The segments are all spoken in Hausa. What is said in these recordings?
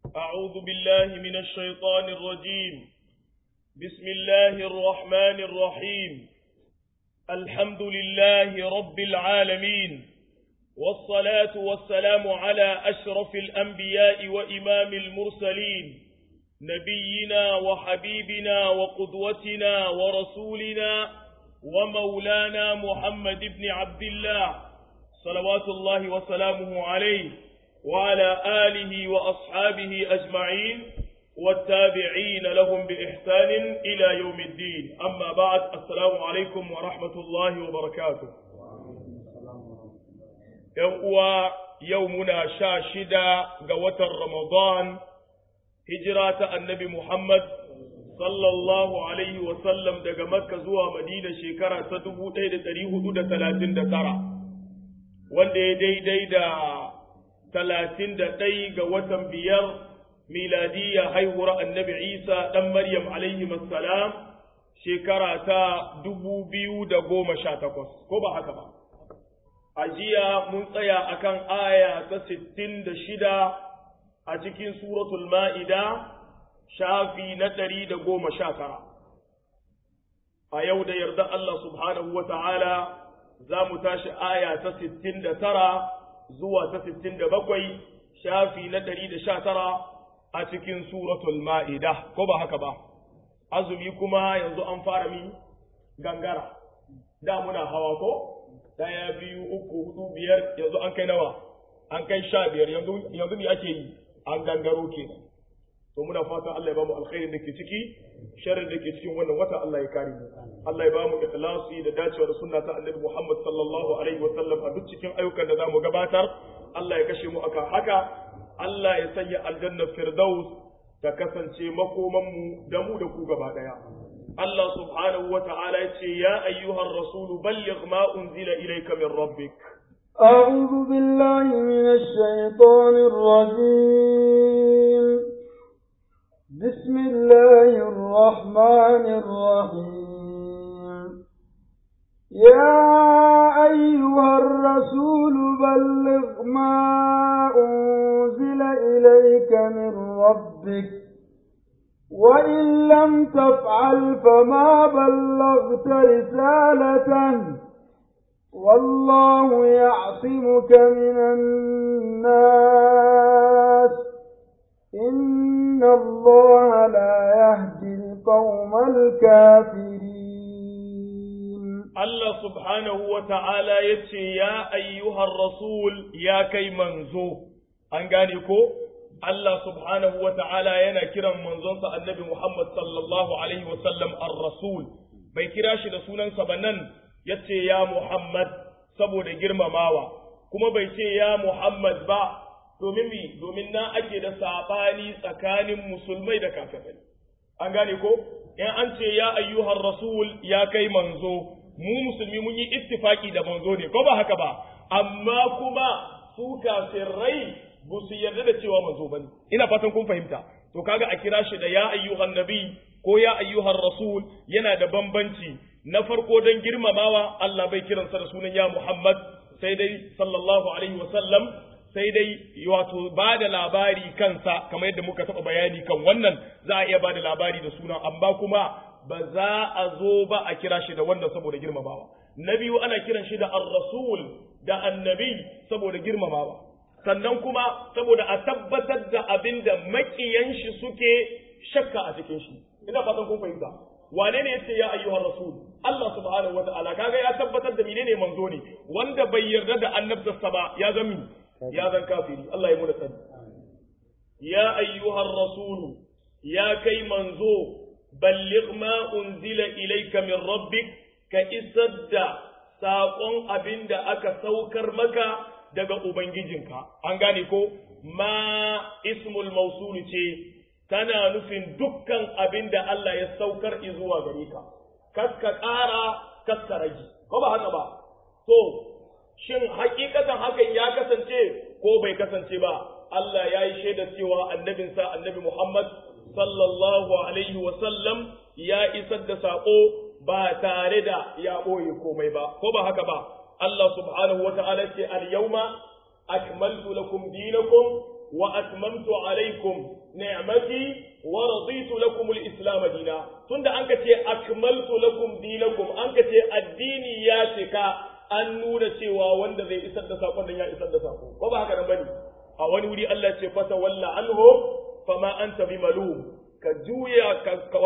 أعوذ بالله من الشيطان الرجيم. بسم الله الرحمن الرحيم. الحمد لله رب العالمين، والصلاة والسلام على أشرف الأنبياء وإمام المرسلين، نبينا وحبيبنا وقدوتنا ورسولنا ومولانا محمد بن عبد الله صلوات الله وسلامه عليه وعلى آله وأصحابه أجمعين والتابعين لهم بإحسان إلى يوم الدين. أما بعد، السلام عليكم ورحمة الله وبركاته. يومنا شاشدة قوة رمضان، هجرة النبي محمد sallallahu alaihi wasallam daga Makka zuwa Madina shekara ta 1439, wanda ya daidai da 31 ga watan biyar miladiyya haihuwar annabi Isa ɗan Maryam alaihi salam shekara ta 2018, ko ba haka ba? A jiya mun tsaya akan aya ta 66 a cikin suratul Ma'ida, shafi na 119. A yau da yarda Allah subhanahu wa ta'ala za mu tashi aya ta 69 zuwa ta 67, shafi na 119 a cikin suratul ma'ida, ko ba haka ba? Azumi kuma yanzu an fara mi gangara, da muna hawa ko? 1, 2, 3, 4, 5, yanzu an kai nawa? An kai 15, yanzu ne ake yi, an gangaro kenan. To muna fatan Allah ya bamu alkhairin da ke ciki, sharrin da ke cikin wannan wata Allah ya kare mu. Allah ya bamu ikhlasi da dacewa da sunna ta Annabi Muhammad sallallahu alaihi wa sallam a duk cikin ayyukan da zamu gabatar. Allah ya kashe mu akan haka. Allah ya sanya aljanna firdaus ta kasance makoman mu da mu da ku gaba daya. Allah subhanahu wa ta'ala ya ce ya ayyuhar rasulu balligh ma unzila ilayka min rabbik. أعوذ بالله من الشيطان الرجيم. بسم الله الرحمن الرحيم. يا أيها الرسول بلغ ما أنزل إليك من ربك، وإن لم تفعل فما بلغت رسالته، والله يعصمك من الناس، إن الله لا يهدي القوم الكافرين. الله سبحانه وتعالى يتشي يا أيها الرسول يا كي منزو أنغانيكو. الله سبحانه وتعالى ينا كرا منزونس النبي محمد صلى الله عليه وسلم الرسول، بي كراش رسولا سبنان يتشي يا محمد سبو دي جرم ماوا، كما بيتشي يا محمد با domin na ake da sabani tsakanin musulmai da kafirai. An gane ko? In an ce ya ayyuhar rasul ya kai manzo, mu musulmi mun yi ittifaki da manzo ne, ko ba haka ba? Amma kuma su kafirai ba su yarda da cewa manzo bane. Ina fatan kun fahimta. To kaga a kira shi da ya ayyuhan nabi ko ya ayyuhar rasul yana da bambanci. Na farko don girmamawa, Allah bai kiransa da sunan ya Muhammad, sai dai sallallahu alaihi wa sallam, sai dai wato ba da labari kansa, kamar yadda muka taɓa bayani kan wannan, za a iya ba da labari da suna, amma kuma ba za a zo ba a kira shi da wannan saboda girmamawa. Na biyu ana kiran shi da ar-rasul da annabi saboda girmamawa, sannan kuma saboda a tabbatar da abin da makiyan shi suke shakka a cikin shi. Ina fatan kun fahimta. Wane ne yace ya ayyuhar rasul? Allah subhanahu wata'ala kaga ya tabbatar da menene manzo ne, wanda bai yarda da annabtarsa ba ya zami ya zan kafiri. Allah ya muna sani. Ya ayyuhar rasulu ya kai manzo balligh ma unzila ilayka min rabbik, ka isar da saƙon abin da aka saukar maka daga ubangijinka. An gane ko? Ma ismul mausul ce, tana nufin dukkan abin da Allah ya saukar zuwa gare ka, kaska ƙara kaska rage, ko ba haka ba? To shin hakikatan hakan ya kasance ko bai kasance ba? Allah ya yi shaida cewa annabinsa annabi Muhammad sallallahu alaihi wa sallam ya isar da saƙo ba tare da ya ɓoye komai ba, ko ba haka ba? Allah subhanahu wa ta'ala ce al-yawma akmaltu lakum dinakum wa atmamtu alaikum ni'mati wa raditu lakum al-islam dina tunda an kace akmaltu lakum dinakum an kace addini ya cika an nuna cewa wanda zai isar da sakon nan ya isar da sako ko ba haka nan bane a wani wuri Allah ce fata walla anhum fama anta bimalum ka juya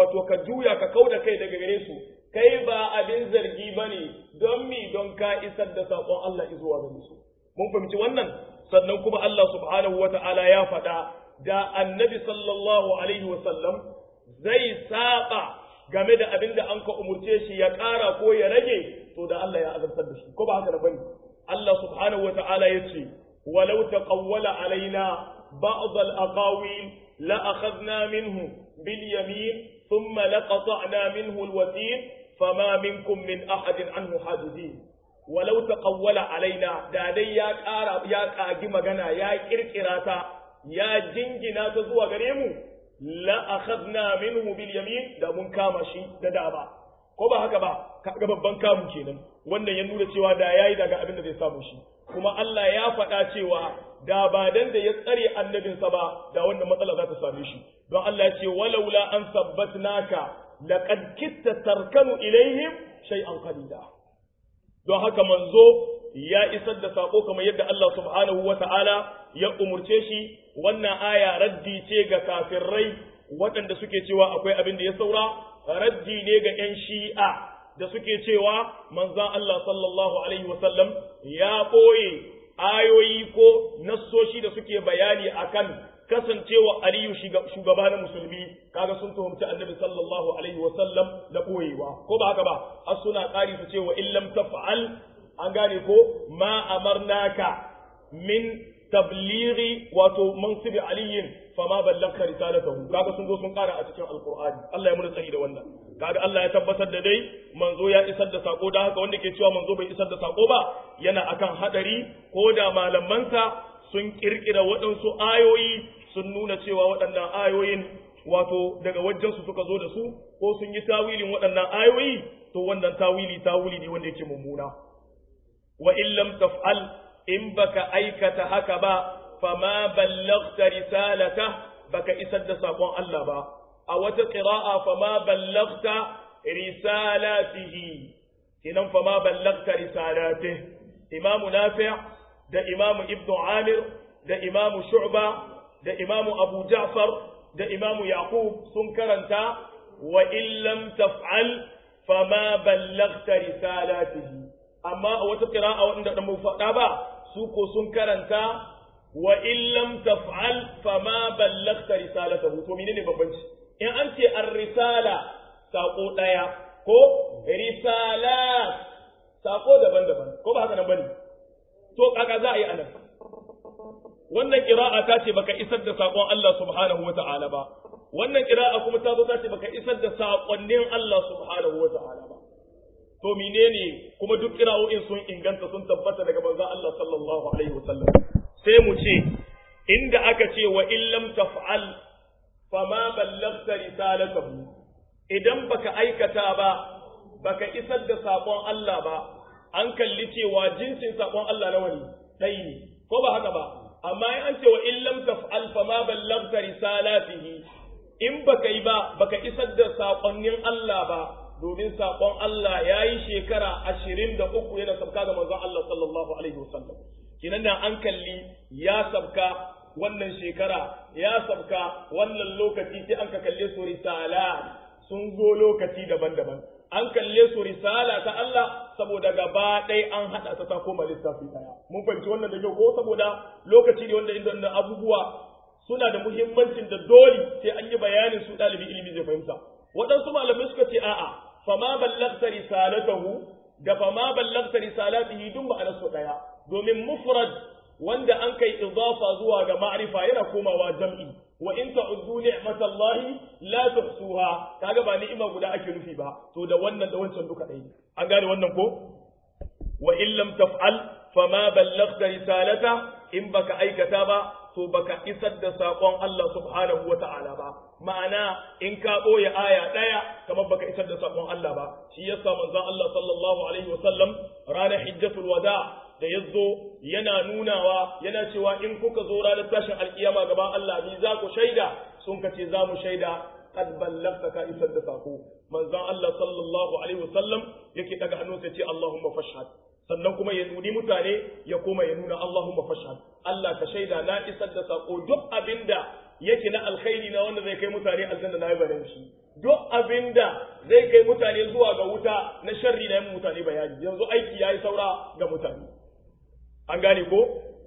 ka kauda kai daga gare su kai ba abin zargi bane don don ka isar da sakon Allah zuwa gare su mun fahimci wannan sannan kuma Allah subhanahu wata'ala ya faɗa da annabi sallallahu alaihi wasallam zai saba game da abin da an ka umurce shi ya ƙara ko ya rage to da Allah ya azabtar da shi ko ba haka da bane Allah subhanahu wata'ala yace walau taqawwala alaina ba'd al-aqawil la akhadna minhu bil yamin thumma laqata'na minhu al-watin fama minkum min ahadin anhu hajizin walau taqawwala alaina da dai ya ƙara ya ƙagi magana ya kirkira ta ya jingina ta zuwa gare mu la akhadna minhu bil yamin da mun kama shi da daba ko ba haka ba kaga babban kamun kenan wannan ya nuna cewa da yayi daga abin da zai samu shi kuma Allah ya faɗa cewa da ba dan da ya tsare annabinsa ba da wannan matsala za ta same shi don Allah ya ce walaula an sabbatnaka laqad kitta tarkanu ilaihim shay'an qalila don haka manzo ya isar da sako kamar yadda Allah subhanahu wata'ala ya umurce shi wannan aya raddi ce ga kafirai waɗanda suke cewa akwai abin da ya saura raddi ne ga 'yan shi'a da suke cewa manzon Allah sallallahu alaihi wasallam ya ɓoye ayoyi ko nassoshi da suke bayani akan kasancewa Aliyu shugaba na musulmi kaga sun tuhumci annabi sallallahu alaihi wasallam da ɓoyewa ko ba haka ba har suna ƙari su ce wa illam taf'al an gane ko ma amarnaka min tablighi wato mansibi aliyin fama ballagta risalatahu kaga sun zo sun kara a cikin alqur'ani Allah ya muna tsari da wannan kaga Allah ya tabbatar da dai manzo ya isar da sako da haka wanda ke cewa manzo bai isar da sako ba yana akan hadari ko da malamansa sun kirkira waɗansu ayoyi sun nuna cewa waɗannan ayoyin wato daga wajen su suka zo da su ko sun yi tawilin waɗannan ayoyi to wannan tawili ne wanda yake mummuna wa in lam taf'al in baka aikata haka ba fama ballaghta risalata baka isar da sakon Allah ba a wata qira'a fama ballaghta risalatihi kinan fama ballaghta risalatihi imamu nafi' da imamu ibnu amir da imamu shu'ba da imamu abu ja'far da imamu yaqub sun karanta wa in lam taf'al fama ballaghta risalatihi amma a wata qira'a wanda da mu faɗa ba su ko sun karanta wa in lam taf'al fama ballaghta risalatahu to menene bambanci in an ce ar-risala sako daya ko risalat sako daban-daban ko ba haka nan bane to kaga za a yi anan wannan qira'a ta ce baka isar da sakon Allah subhanahu wata'ala ba wannan qira'a kuma ta zo ta ce baka isar da sakonnin Allah subhanahu wata'ala ba to menene kuma duk kira'o'in sun inganta sun tabbata daga manzon Allah sallallahu alaihi wasallam sai mu ce inda aka ce wa in lam taf'al fama ballaghta risalatahu idan baka aikata ba baka isar da sakon Allah ba an kalli cewa jinsin sakon Allah nawa ne dai ne ko ba haka ba amma in an ce wa in lam taf'al fama ballaghta risalatihi in baka yi ba baka isar da sakonnin Allah ba domin saƙon Allah ya yi shekara 23 yana sabka ga manzon Allah sallallahu alaihi wasallam kinan da an kalli ya sabka wannan shekara ya sabka wannan lokaci sai an ka kalle su risala sun zo lokaci daban-daban an kalle su risala ta Allah saboda gaba ɗaya an haɗa ta koma lissafi ɗaya mun fahimci wannan da kyau ko saboda lokaci ne wanda inda abubuwa suna da muhimmancin da dole sai an yi bayanin su ɗalibi ilimi zai fahimta waɗansu malamai suka ce a'a fama ballagta risalatahu da fama ballagta risalatihi dun ma'anar su daya domin mufrad wanda an kai idafa zuwa ga ma'rifa yana komawa jam'i wa in ta'uddu ni'matallahi la tuhsuha kaga ba ni'ima guda ake nufi ba to da wannan da wancan duka dai an gane wannan ko wa in lam taf'al fama ballagta risalata in baka aikata ba to baka isar da sakon Allah subhanahu wata'ala ba ma'ana in ka ɓoye aya ɗaya kamar baka isar da sakon Allah ba shi yasa manzon Allah sallallahu alaihi wasallam ranar hijjatul wada da yazo yana nunawa yana cewa in kuka zo ranar tashin alkiyama gaban Allah ni za ku shaida sun kace za mu shaida qad ballagta ka isar da sako manzon Allah sallallahu alaihi wasallam yake daga hannunsa ce Allahumma fashhad sannan kuma ya nuni mutane ya koma ya nuna Allahumma fashhad Allah ka shaida na isar da sako duk abinda yake na alkhairi na wanda zai kai mutane aljanna na yi bayan shi duk abinda zai kai mutane zuwa ga wuta na sharri na yin mutane bayani yanzu aiki yayi saura ga mutane an gane ko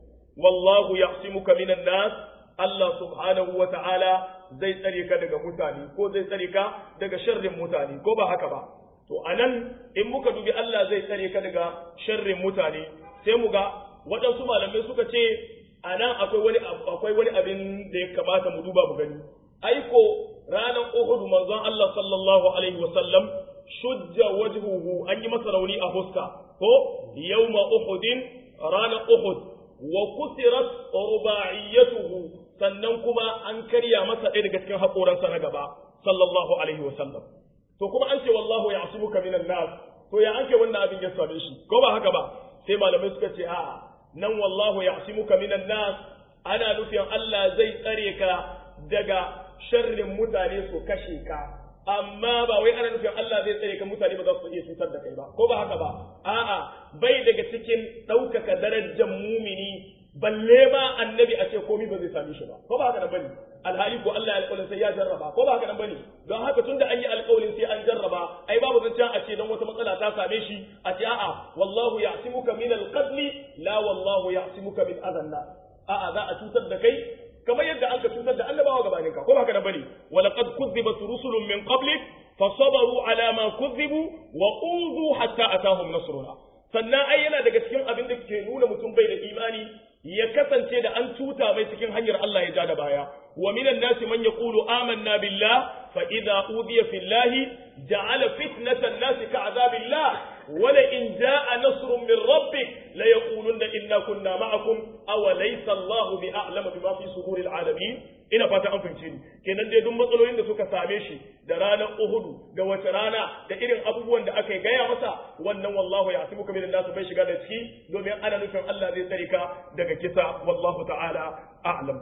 wallahu yaqsimuka minan nas Allah subhanahu wa ta'ala zai tsare ka daga mutane ko zai tsare ka daga sharrin mutane ko ba haka ba to anan in muka dubi Allah zai tsare ka daga sharrin mutane sai mu ga waɗansu malamai suka ce anan akwai wani abin da ya kamata mu duba mu gani aiko ranar Uhud manzon Allah sallallahu alaihi wasallam shujja wajhuhu an yi masa rauni a huska ko yawma Uhudin ranar Uhud wa kusirat rubaiyatuhu sannan kuma an karya masa ɗaya daga cikin haƙoransa na gaba sallallahu alaihi wasallam to kuma an ce wallahu ya'simuka minan nas to ya anke wannan abin ya same shi ko ba haka ba sai malamai suka ce a'a nan wallahu ya'simuka minan nas ana nufin Allah zai tsare ka daga sharrin mutane su kashe ka amma ba wai ana nufin Allah zai tsare ka mutane ba za su iya cutar da kai ba ko ba haka ba a'a bai daga cikin ɗaukaka darajar mumini balle ma annabi a ce komai ba zai same shi ba ko ba haka nan bane alhali ko Allah ya alƙawarin sai ya jarraba ko ba haka nan bane don haka tunda an yi alƙawarin sai an jarraba ai babu zancen a ce don wata matsala ta same shi a ce a'a wallahu ya'simuka min al-qatl la wallahu ya'simuka min adhan nas a'a za a cutar da kai kamar yadda aka cutar da annabawa gabanin ka ko ba haka nan bane wa laqad kuzzibat rusulun min qablik fasabaru ala ma kuzzibu wa udhu hatta atahum nasruna sannan ai yana daga cikin abin da ke nuna mutum bai da imani ya kasance da an cuta mai cikin hanyar Allah ya ja da baya wa minan nasi man yaqulu amanna billah fa idza udiya fillahi ja'ala fitnatan nasi ka'adabillah wa la in ja'a nasrun min rabbik la yaquluna inna kunna ma'akum aw laysa Allahu bi'a'lamu bima fi suduril alamin ina fata an fahimce ni kenan dai duk matsalolin da suka same shi da ranar Uhud da wace rana da irin abubuwan da aka gaya masa wannan wallahu ya'simuka minan nas bai shiga da ciki domin ana nufin Allah zai tsare ka daga kisa wallahu ta'ala a'lam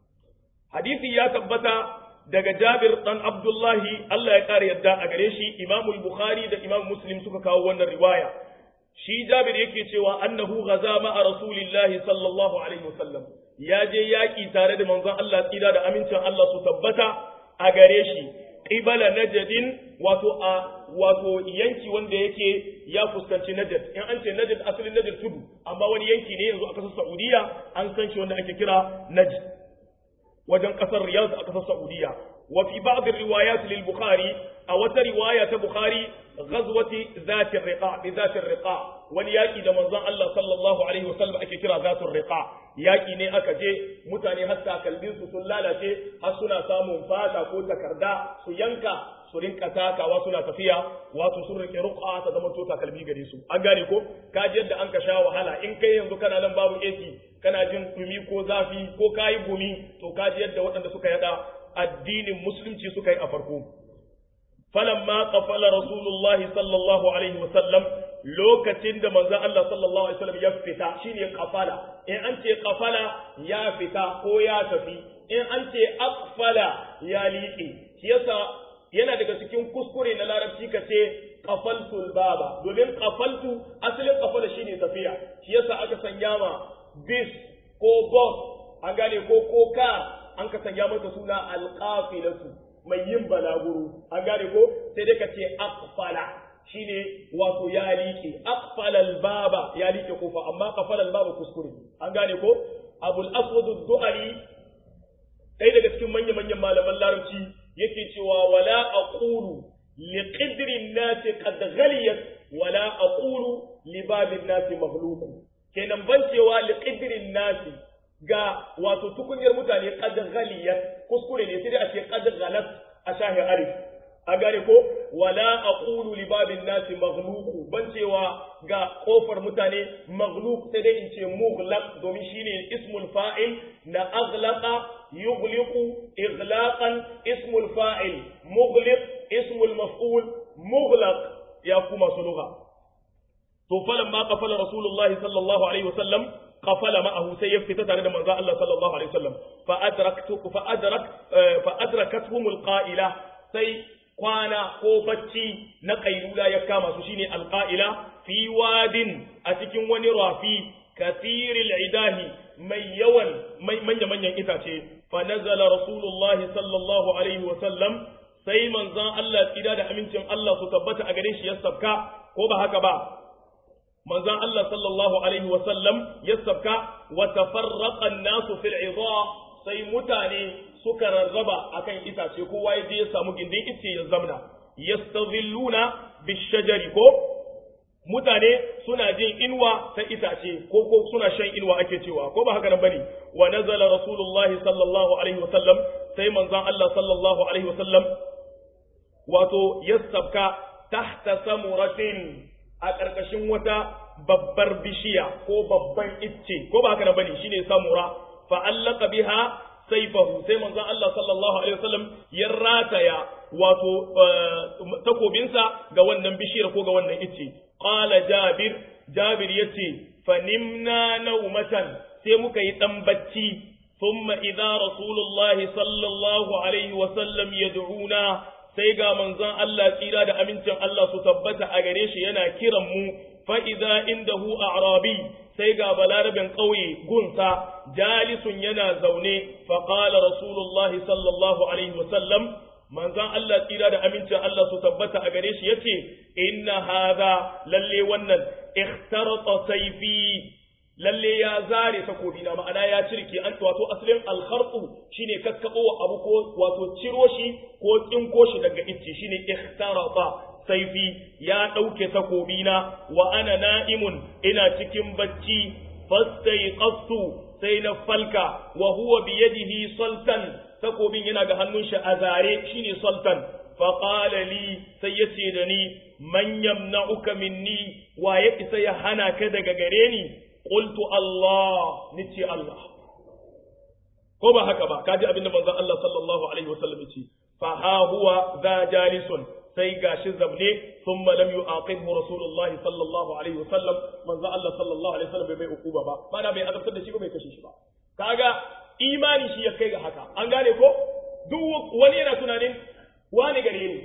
hadisi ya tabbata daga Jabir dan Abdullahi Allah ya kare yadda a gare shi Imam Bukhari da Imam Muslim suka kawo wannan riwaya shi Jabir yake cewa annahu ghaza ma'a rasulillahi sallallahu alaihi wasallam ya je yaki tare da manzon Allah tsira da amincin Allah su tabbata a gare shi qibala najdin wato yanki wanda yake ya fuskanci najd in an ce najd asalin najd tudu amma wani yanki ne yanzu a kasar Saudiya an san shi wanda ake kira najd wajen kasar Riyadh a kasar Saudiya wa fi ba'd riwayat lil Bukhari a wata riwaya ta Bukhari ghazwati zati riqa bi zati riqa wani yaki da manzon Allah sallallahu alaihi wasallam ake kira zatu riqa yaki ne aka je mutane hatta kalbin su sun lalace har suna samun fata ko takarda su yanka su rinka takawa suna tafiya wato sun rike ruqa ta zama to takalmi gare su an gane ko kaji yadda an ka sha wahala in kai yanzu kana nan babu AC kana jin dumi ko zafi ko kayi gumi to kaji yadda waɗanda suka yada addinin musulunci suka yi a farko falamma qafala rasulullahi sallallahu alaihi wasallam lokacin da manzon Allah sallallahu alaihi wasallam ya fita shine qafala in an ce qafala ya fita ko ya tafi in an ce aqfala ya liƙe shi yasa yana daga cikin kuskure na larabci ka ce qafaltul baba domin qafaltu asalin qafala shine tafiya shi yasa aka sanya ma bis ko bus an gane ko ka an ka sanya mata suna alqafilatu mai yin balaguro an gane ko sai dai ka ce aqfala shine wato ya liƙe aqfala albaba ya liƙe kofa amma qafala albaba kuskure an gane ko abul aswad ad-du'ali dai daga cikin manyan malaman larabci yake cewa wala aqulu li qidri an-nas qad ghaliyat wala aqulu li bab an-nas maghluq kenan ban cewa li qidri an-nas ga wato tukunyar mutane qad ghaliyat kuskure ne sai dai a ce qad ghalat a shahi arif a gane ko wala aqulu li babin nasi maghluq ban cewa ga kofar mutane maghluq sai dai in ce mughlaq domin shine ismul fa'il na aghlaqa yughliqu ighlaqan ismul fa'il mughliq ismul maf'ul mughlaq ya kuma su lugha to falamma qafala rasulullahi sallallahu alaihi wasallam qafala ma'ahu sai ya fita tare da manzo Allah sallallahu alaihi wasallam fa adrakatuhum alqa'ila sai kwana ko bacci na kailula ya kama su shine alqa'ila fi wadin a cikin wani rafi kathiril idahi mai yawan manya-manyan itace fa nazala rasulullahi sallallahu alaihi wasallam sai manzon Allah tsira da amincin Allah su tabbata a gare shi ya sabka ko ba haka ba manzon Allah sallallahu alaihi wasallam ya sabka wa tafarraqa an-nasu fil idha sai mutane suka rarraba akan itace kowa ya je ya samu gindin ice ya zamna yastazilluna bishajari ko mutane suna jin inwa ta itace ko suna shan inwa ake cewa ko ba haka nan bane wa nazala rasulullahi sallallahu alaihi wasallam sai manzon Allah sallallahu alaihi wasallam wato yastabka tahta samuratin a ƙarƙashin wata babbar bishiya ko babban icce ko ba haka nan bane shine samura fa allaka biha sayfahu sai manzon Allah sallallahu alaihi wasallam ya rataya wato takobinsa ga wannan bishiyar ko ga wannan icce qala jabir yace fa nimna nawmatan sai muka yi dan bacci thumma idza rasulullahi sallallahu alaihi wasallam yad'una sai ga manzon Allah tsira da amincin Allah su tabbata a gare shi yana kiran mu fa idza indahu a'rabi sai ga balarabin ƙauye gunsa jalisun yana zaune fa qala rasulullahi sallallahu alaihi wasallam manzon Allah tsira da amincin Allah su tabbata a gare shi yace inna hadha lalle wannan ikhtarata sayfi lalle ya zare takobi na ma'ana ya cirke an wato asalin al-kharqu shine kakkabo abu ko wato ciro shi ko tsinko shi daga icce shine ikhtarata sayfi ya dauke takobi na wa ana na'imun ina cikin bacci fastayqaftu sai na falka wa huwa bi yadihi sultan takobin yana ga hannun shi a zare shine sultan fa qala li sai yace da ni man yamna'uka minni wa ya isa ya hana ka daga gare ni qultu Allah nice Allah ko ba haka ba kaji abinda manzon Allah sallallahu alaihi wasallam yace fa ha huwa za jalisun sai gashi zabne thumma lam yu'aqibhu rasulullahi sallallahu alaihi wasallam manzon Allah sallallahu alaihi wasallam bai ukuba ba mana bai azabtar da shi ba bai kashe shi ba kaga imani shi ya kai ga haka an gane ko duk wani yana tunanin wani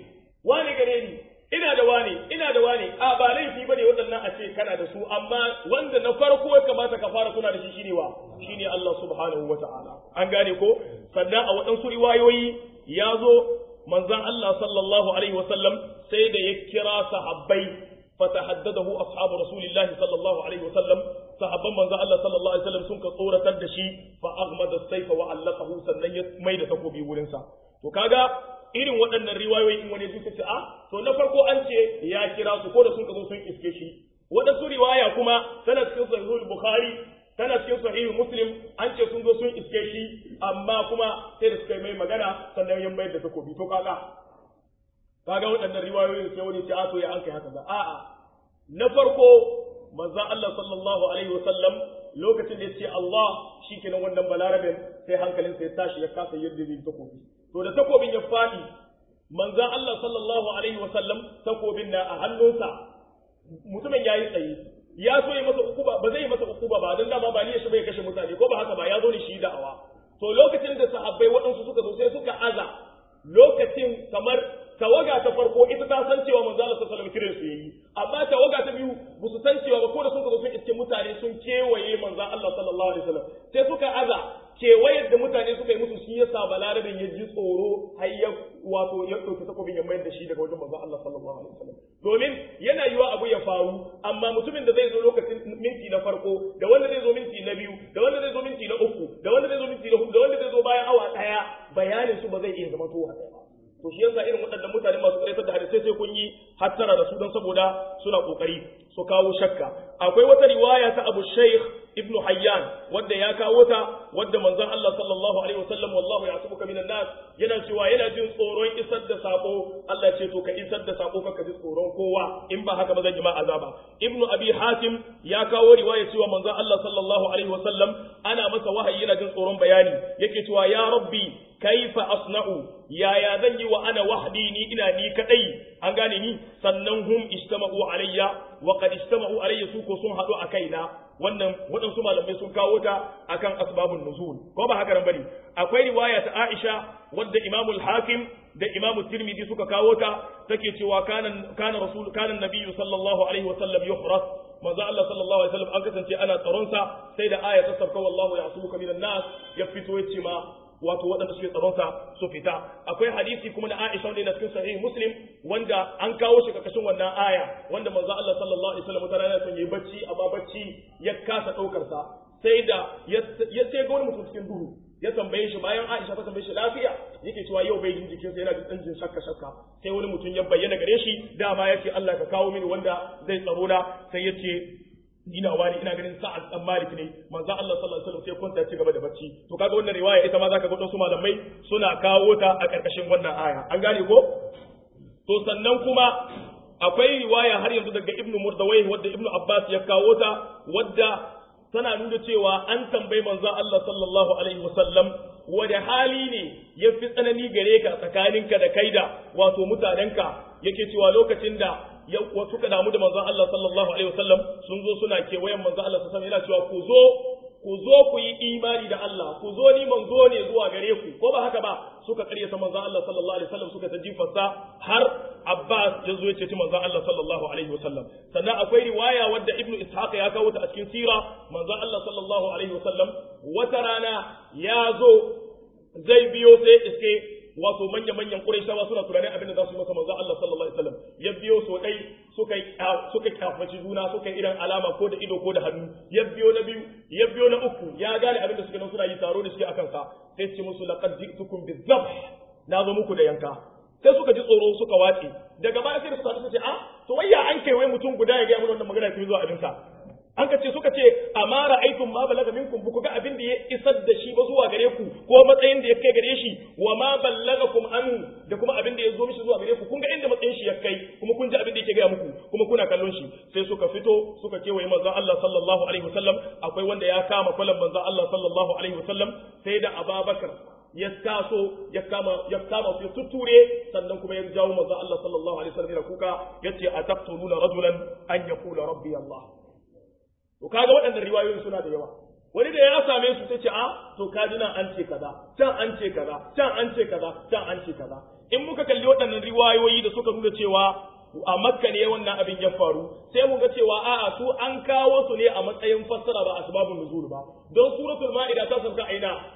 gare ni ina da wani a ba laifi bane waɗannan a ce kana da su amma wanda na farko ya kamata ka fara tuna da shi shine Allah subhanahu wata'ala an gane ko sannan a waɗansu riwayoyi ya zo manzon Allah sallallahu alaihi wasallam sai da ya kira sahabbai fatahaddadahu ashabu rasulillahi sallallahu alaihi wasallam sahabban manzon Allah sallallahu alaihi wasallam sun ka tsoratar da shi fa aghmada as-sayfa wa allaqahu sannan ya mai da takobi wurin sa to kaga irin waɗannan riwayoyi in wani duka ce to na farko an ce ya kira su ko da sun ka zo sun iske shi waɗansu riwaya kuma tana cikin sahihul bukhari tana cikin sahihul muslim an ce sun zo sun iske shi amma kuma sai da suka yi mai magana sannan ya mayar da takobi to kaga waɗannan riwayoyi sai wani ce to ya an kai haka ba a'a na farko manzon Allah sallallahu alaihi wasallam lokacin da ya ce Allah shikenan wannan balarabin sai hankalinsa ya tashi ya kasa yadda zai takobi to da takobin ya faɗi manzon Allah sallallahu alaihi wasallam takobin na a hannunsa mutumin yayi tsaye ya so yi masa ukuba ba zai masa ukuba ba dan dama ba ni shi bai kashe mutane ko ba haka ba ya zo ne shi da'awa to lokacin da sahabbai waɗansu suka zo sai suka aza lokacin kamar tawaga ta farko ita ta san cewa manzo Allah sallallahu alaihi wasallam su yayi amma tawaga ta biyu ba su san cewa ba ko da sun zo sun iske mutane sun kewaye manzo Allah sallallahu alaihi wasallam sai suka aza kewayar da mutane suka yi musu shi yasa balarabin ya ji tsoro har ya wato ya dauki takobin ya mayar da shi daga wajen manzo Allah sallallahu alaihi wasallam domin yana yiwa abu ya faru amma mutumin da zai zo lokacin minti na farko da wanda zai zo minti na biyu da wanda zai zo minti na uku da wanda zai zo minti na hudu da wanda zai zo bayan awa daya bayanin su ba zai iya zama to haka ba to shi yasa irin waɗannan mutane masu ƙarfi da hadisai sai kun yi hattara da su don saboda suna ƙoƙari su kawo shakka akwai wata riwaya ta Abu Shaykh Ibn Hayyan wanda ya kawo ta wanda manzon Allah sallallahu alaihi wasallam wallahu ya'tubuka minan nas yana cewa yana jin tsoron isar da sako Allah ya ce to ka isar da sako ka ji tsoron kowa in ba haka ba zan yi ma azaba Ibn Abi Hatim ya kawo riwaya cewa manzon Allah sallallahu alaihi wasallam ana masa wahayi yana jin tsoron bayani yake cewa ya rabbi kaifa asna'u yaya zan yi wa ana wahdi ni ina ni kadai an gane ni sannan hum istama'u alayya wa qad istama'u alayya su ko sun hadu a kaina wannan waɗansu malamai sun kawo ta akan asbabun nuzul ko ba haka nan bane akwai riwaya ta Aisha wadda Imam al-Hakim da Imam Tirmidhi suka kawo ta take cewa kana nabiyyu sallallahu alaihi wa sallam yuhras manzo Allah sallallahu alaihi wasallam an kasance ana tsaron sa sai da aya ta sabka wallahu ya'subuka minan nas ya fito yace ma wato waɗanda suke tsaron sa su fita akwai hadisi kuma na Aisha wanda yana cikin sahih Muslim wanda an kawo shi karkashin wannan aya wanda manzo Allah sallallahu alaihi wasallam tana yana son yayi bacci amma bacci ya kasa daukar sa sai da ya sai ga wani mutum cikin duhu ya tambaye shi bayan Aisha ta tambaye shi lafiya yake cewa yau bai jin jikinsa yana da jin shakka sai wani mutum ya bayyana gare shi dama yace Allah ka kawo mini wanda zai tsaro na sai yace ina wani ina ganin Sa'ad dan Malik ne manzo Allah sallallahu alaihi wasallam sai kwanta ya ci gaba da bacci to kaga wannan riwaya ita ma zaka ga wasu malamai suna kawo ta a karkashin wannan aya an gane ko to sannan kuma akwai riwaya har yanzu daga Ibn Murdawayh wadda Ibn Abbas ya kawo ta wadda tana nuna cewa an tambayi manzo Allah sallallahu alaihi wasallam wanda hali ne yafi tsanani gare ka tsakaninka da kaida wato mutanenka yake cewa lokacin da wasu ka damu da manzo Allah sallallahu alaihi wasallam sun zo suna kewayen manzo Allah sallallahu alaihi wasallam yana cewa ku zo ku yi imani da Allah ku zo ni manzo ne zuwa gare ku ko ba haka ba suka karyata manzo Allah sallallahu alaihi wasallam suka tajifarsa har Abbas ya zo ya ce manzo Allah sallallahu alaihi wasallam sannan akwai riwaya wadda Ibn Ishaq ya kawo ta a cikin sira manzo Allah sallallahu alaihi wasallam wata rana ya zo zai biyo sai iske wato manyan Qurayshawa suna tunanin abin da za su yi masa manzo Allah sallallahu alaihi wasallam ya biyo so dai suka kafaci juna suka yi irin alama ko da ido ko da hannu ya biyo na biyu ya biyo na uku ya gane abin da suke nan suna yi taro da shi akan sa sai su ce musu laqad ji'tukum bizabh na zo muku da yanka sai suka ji tsoro suka watse daga baya sai suka ce to wayya an kai wai mutum guda ya ga mun wannan magana sai zuwa abin sa an ka ce suka ce amma ra'aytum ma balaga minkum buku ga abin da ya isar da shi ba zuwa gare ku ko matsayin da ya kai gare shi wa ma ballagakum anhu da kuma abin da ya zo mishi zuwa gare ku kun ga inda matsayin shi ya kai kuma kun ji abin da yake gaya muku kuma kuna kallon shi sai suka fito suka kewaye manzon Allah sallallahu alaihi wasallam akwai wanda ya kama kwalan manzon Allah sallallahu alaihi wasallam sai da Abubakar ya taso ya kama su tutture sannan kuma ya jawo manzon Allah sallallahu alaihi wasallam da kuka yace ataqtuluna rajulan an yaqula rabbi Allah to kaga waɗannan riwayoyin suna da yawa wani da ya same su sai ce to kaji nan an ce kaza can an ce kaza can an ce kaza can an ce kaza in muka kalli waɗannan riwayoyi da suka nuna cewa a Makka ne wannan abin ya faru sai mu ga cewa a'a su an kawo su ne a matsayin fassara ba asbabun nuzul ba don suratul ma'ida ta sabka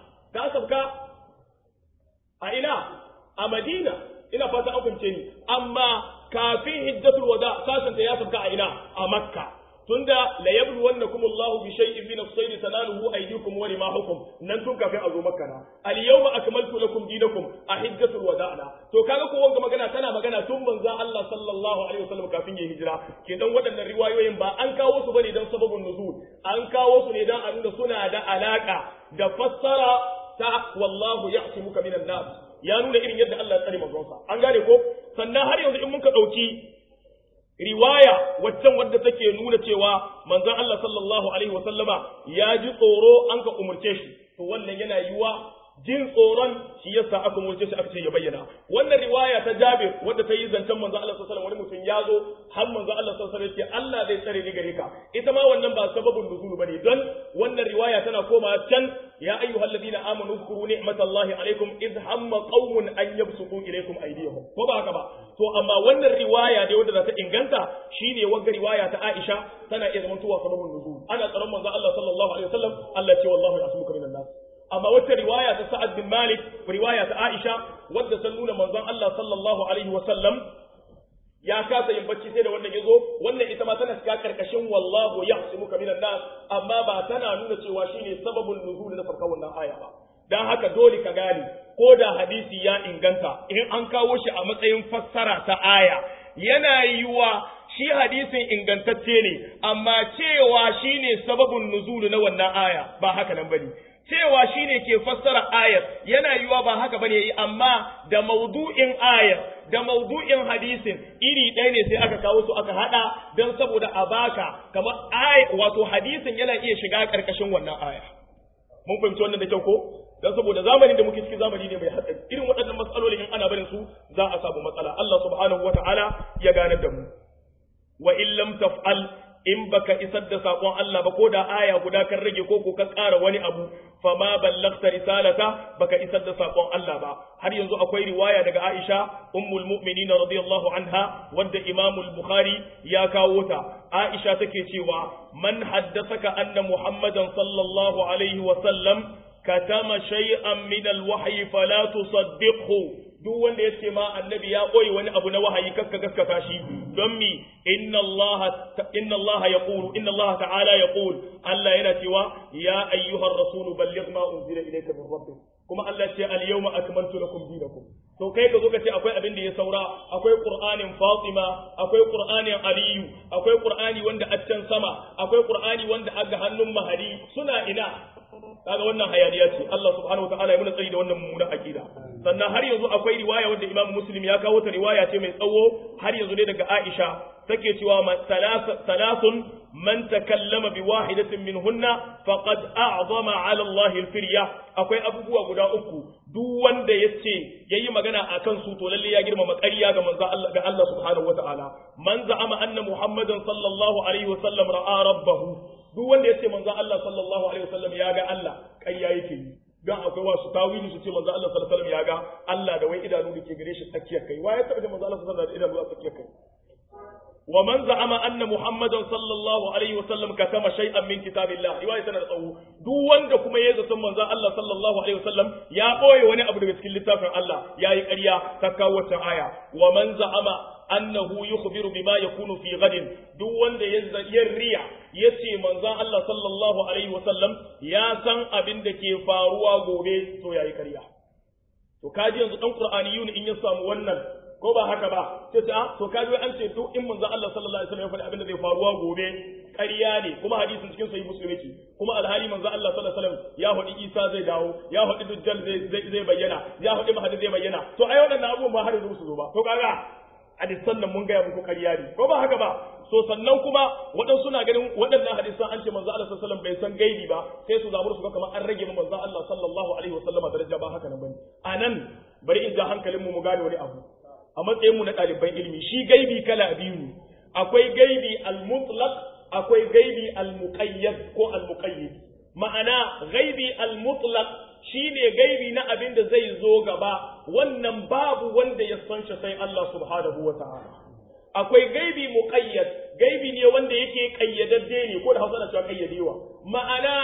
a ina a Madina ina fata an kunce ni amma kafin hijjatul wada sashen ta ya sabka a ina a Makka tunda la yabluwannakum Allah bi shay'in min as-sayd tanaluhu aydikum wa rimahukum nan tun kafin a zo Makka na al-yawma akmaltu lakum dinakum a hijjatul wada'na to kaga ko wanga magana tana magana tun manzo Allah sallallahu alaihi wasallam kafin ya hijira kenan waɗannan riwayoyin ba an kawo su bane dan sababun nuzul an kawo su ne dan a nuna suna da alaka da fassara ta wallahu ya'simuka minan nas ya nuna irin yadda Allah ya tsare manzonsa an gane ko sannan har yanzu in muka dauki riwaya waccan wadda take nuna cewa manzon Allah sallallahu alaihi wasallama ya ji tsoro an ka umurce shi to wannan yana yiwa jin tsoron shi yasa aka umurce shi aka ce ya bayyana wannan riwaya ta Jabir wadda ta yi zancen manzon Allah sallallahu alaihi wasallam wani mutum ya zo har manzon Allah sallallahu alaihi wasallam Allah zai tsare ni gare ka ita ma wannan ba sababun nuzul bane don wannan riwaya tana koma can ya ayyuhalladhina amanu zkuru ni'matallahi alaikum idh hamma qaumun an yabsutu ilaykum aydiyahum ko ba haka ba to amma wannan riwaya da wanda za ta inganta shine wagga riwaya ta Aisha tana iya zamantowa sababun nuzul ana tsaron manzon Allah sallallahu alaihi wasallam Allah ya ce wallahu yasmuka minan nas amma wata riwaya ta Sa'ad bin Malik riwaya ta Aisha wadda ta nuna manzon Allah sallallahu alaihi wasallam ya kasa yin bacci sai da wannan yazo wannan ita ma tana shiga karkashin wallahu yahsimuka minan nas amma ba tana nuna cewa shine sababul nuzul na farkon wannan aya ba dan haka dole ka gane ko da hadisi ya inganta in an kawo shi a matsayin fassara ta aya yana yiwa shi hadisin ingantacce ne amma cewa shine sababun nuzul na wannan aya ba haka nan bane cewa shine ke fassara ayar yana yiwa ba haka bane amma da maudu'in ayar da maudu'in hadisin iri ɗaya ne sai aka kawo su aka hada don saboda a baka kamar wato hadisin yana iya shiga karkashin wannan aya mun fahimci wannan da kyau ko dan saboda zamanin da muke ciki zamani ne mai hatsari irin waɗannan matsalolin in ana barin su za a samu matsala Allah subhanahu wataala ya ganar da mu wa in lam taf'al in baka isar da sakon Allah ba ko da aya guda kan rage ko ka ƙara wani abu fama ballaghta risalata baka isar da sakon Allah ba har yanzu akwai riwaya daga Aisha ummul mu'minin radiyallahu anha wanda Imam al-Bukhari ya kawo ta Aisha take cewa man haddathaka anna Muhammadan sallallahu alaihi wa sallam katama shay'an min al-wahyi fala tusaddiqhu duk wanda ya ce ma annabi ya koyi wani abu na wahayi kakka gaskata shi don mi inna Allah ta'ala yaqul Allah yana cewa ya ayyuhar rasulu balligh ma unzila ilayka min rabbik kuma Allah ce al yawma akmaltu lakum dinakum to kai ka zo ka ce akwai abin da ya saura akwai qur'anin Fatima akwai qur'anin Aliyu akwai qur'ani wanda a can sama akwai qur'ani wanda aga hannun mahari suna ina kaga wannan hayaniya ce Allah subhanahu wataala ya muna tsari da wannan mummunan akida sannan har yanzu akwai riwaya wanda Imam Muslim ya kawo ta riwaya ce mai tsawo har yanzu ne daga Aisha take cewa salasun man takallama bi wahidatin minhunna faqad a'zama 'ala Allah al-firya akwai abubuwa guda uku duk wanda yace yayi magana akan su to lalle ya girmama ƙarya ga manzo Allah ga Allah subhanahu wataala man za'ama anna Muhammadan sallallahu alaihi wasallam ra'a rabbahu duk wanda yace manzo Allah sallallahu alaihi wasallam ya ga Allah ƙarya yake yi dan akwai wasu tawili su ce manzo Allah sallallahu alaihi wasallam ya ga Allah da wai idanu da ke gare shi tsakiyar kai waye taɓa da manzo Allah sallallahu alaihi wasallam da idanu a tsakiyar kai wa man za'ama anna Muhammadan sallallahu alaihi wasallam katama shay'an min kitabillah riwaya tana da tsawo duk wanda kuma ya zaton manzo Allah sallallahu alaihi wasallam ya boye wani abu daga cikin littafin Allah yayi ƙarya ta kawo wata aya wa man za'ama annahu yukhbiru bima yakunu fi ghadin duk wanda ya riya yace manzon Allah sallallahu alaihi wasallam ya san abin da ke faruwa gobe to yayi ƙarya to kaji yanzu dan qur'aniyun in ya samu wannan ko ba haka ba sai ta to kaji an ce duk in manzon Allah sallallahu alaihi wasallam ya faɗi abin da zai faruwa gobe ƙarya ne kuma hadisin cikin sahih muslim yake kuma alhali manzon Allah sallallahu alaihi wasallam ya faɗi Isa zai dawo ya faɗi dujjal zai bayyana ya faɗi mahdi zai bayyana to ai waɗannan abubuwan ba har yanzu su zo ba to kaga hadisan nan mun gaya muku ƙarya ne ko ba haka ba so sannan kuma waɗansu suna ganin waɗannan hadisan an ce manzo Allah sallallahu alaihi wasallam bai san gaibi ba sai su zabura su ga kamar an rage mu manzo Allah sallallahu alaihi wasallam daraja ba haka nan bane anan bari in ja hankalin mu gane wani abu a matsayin mu na ɗaliban ilimi shi gaibi kala biyu ne akwai gaibi al-mutlaq akwai gaibi al-muqayyad ko al-muqayyid ma'ana gaibi al-mutlaq shine gaibi na abin da zai zo gaba wannan babu wanda ya san shi sai Allah subhanahu wa ta'ala akwai gaibi muqayyad gaibi ne wanda yake kayyadadde ne ko da Hausa na cewa kayyadewa ma'ana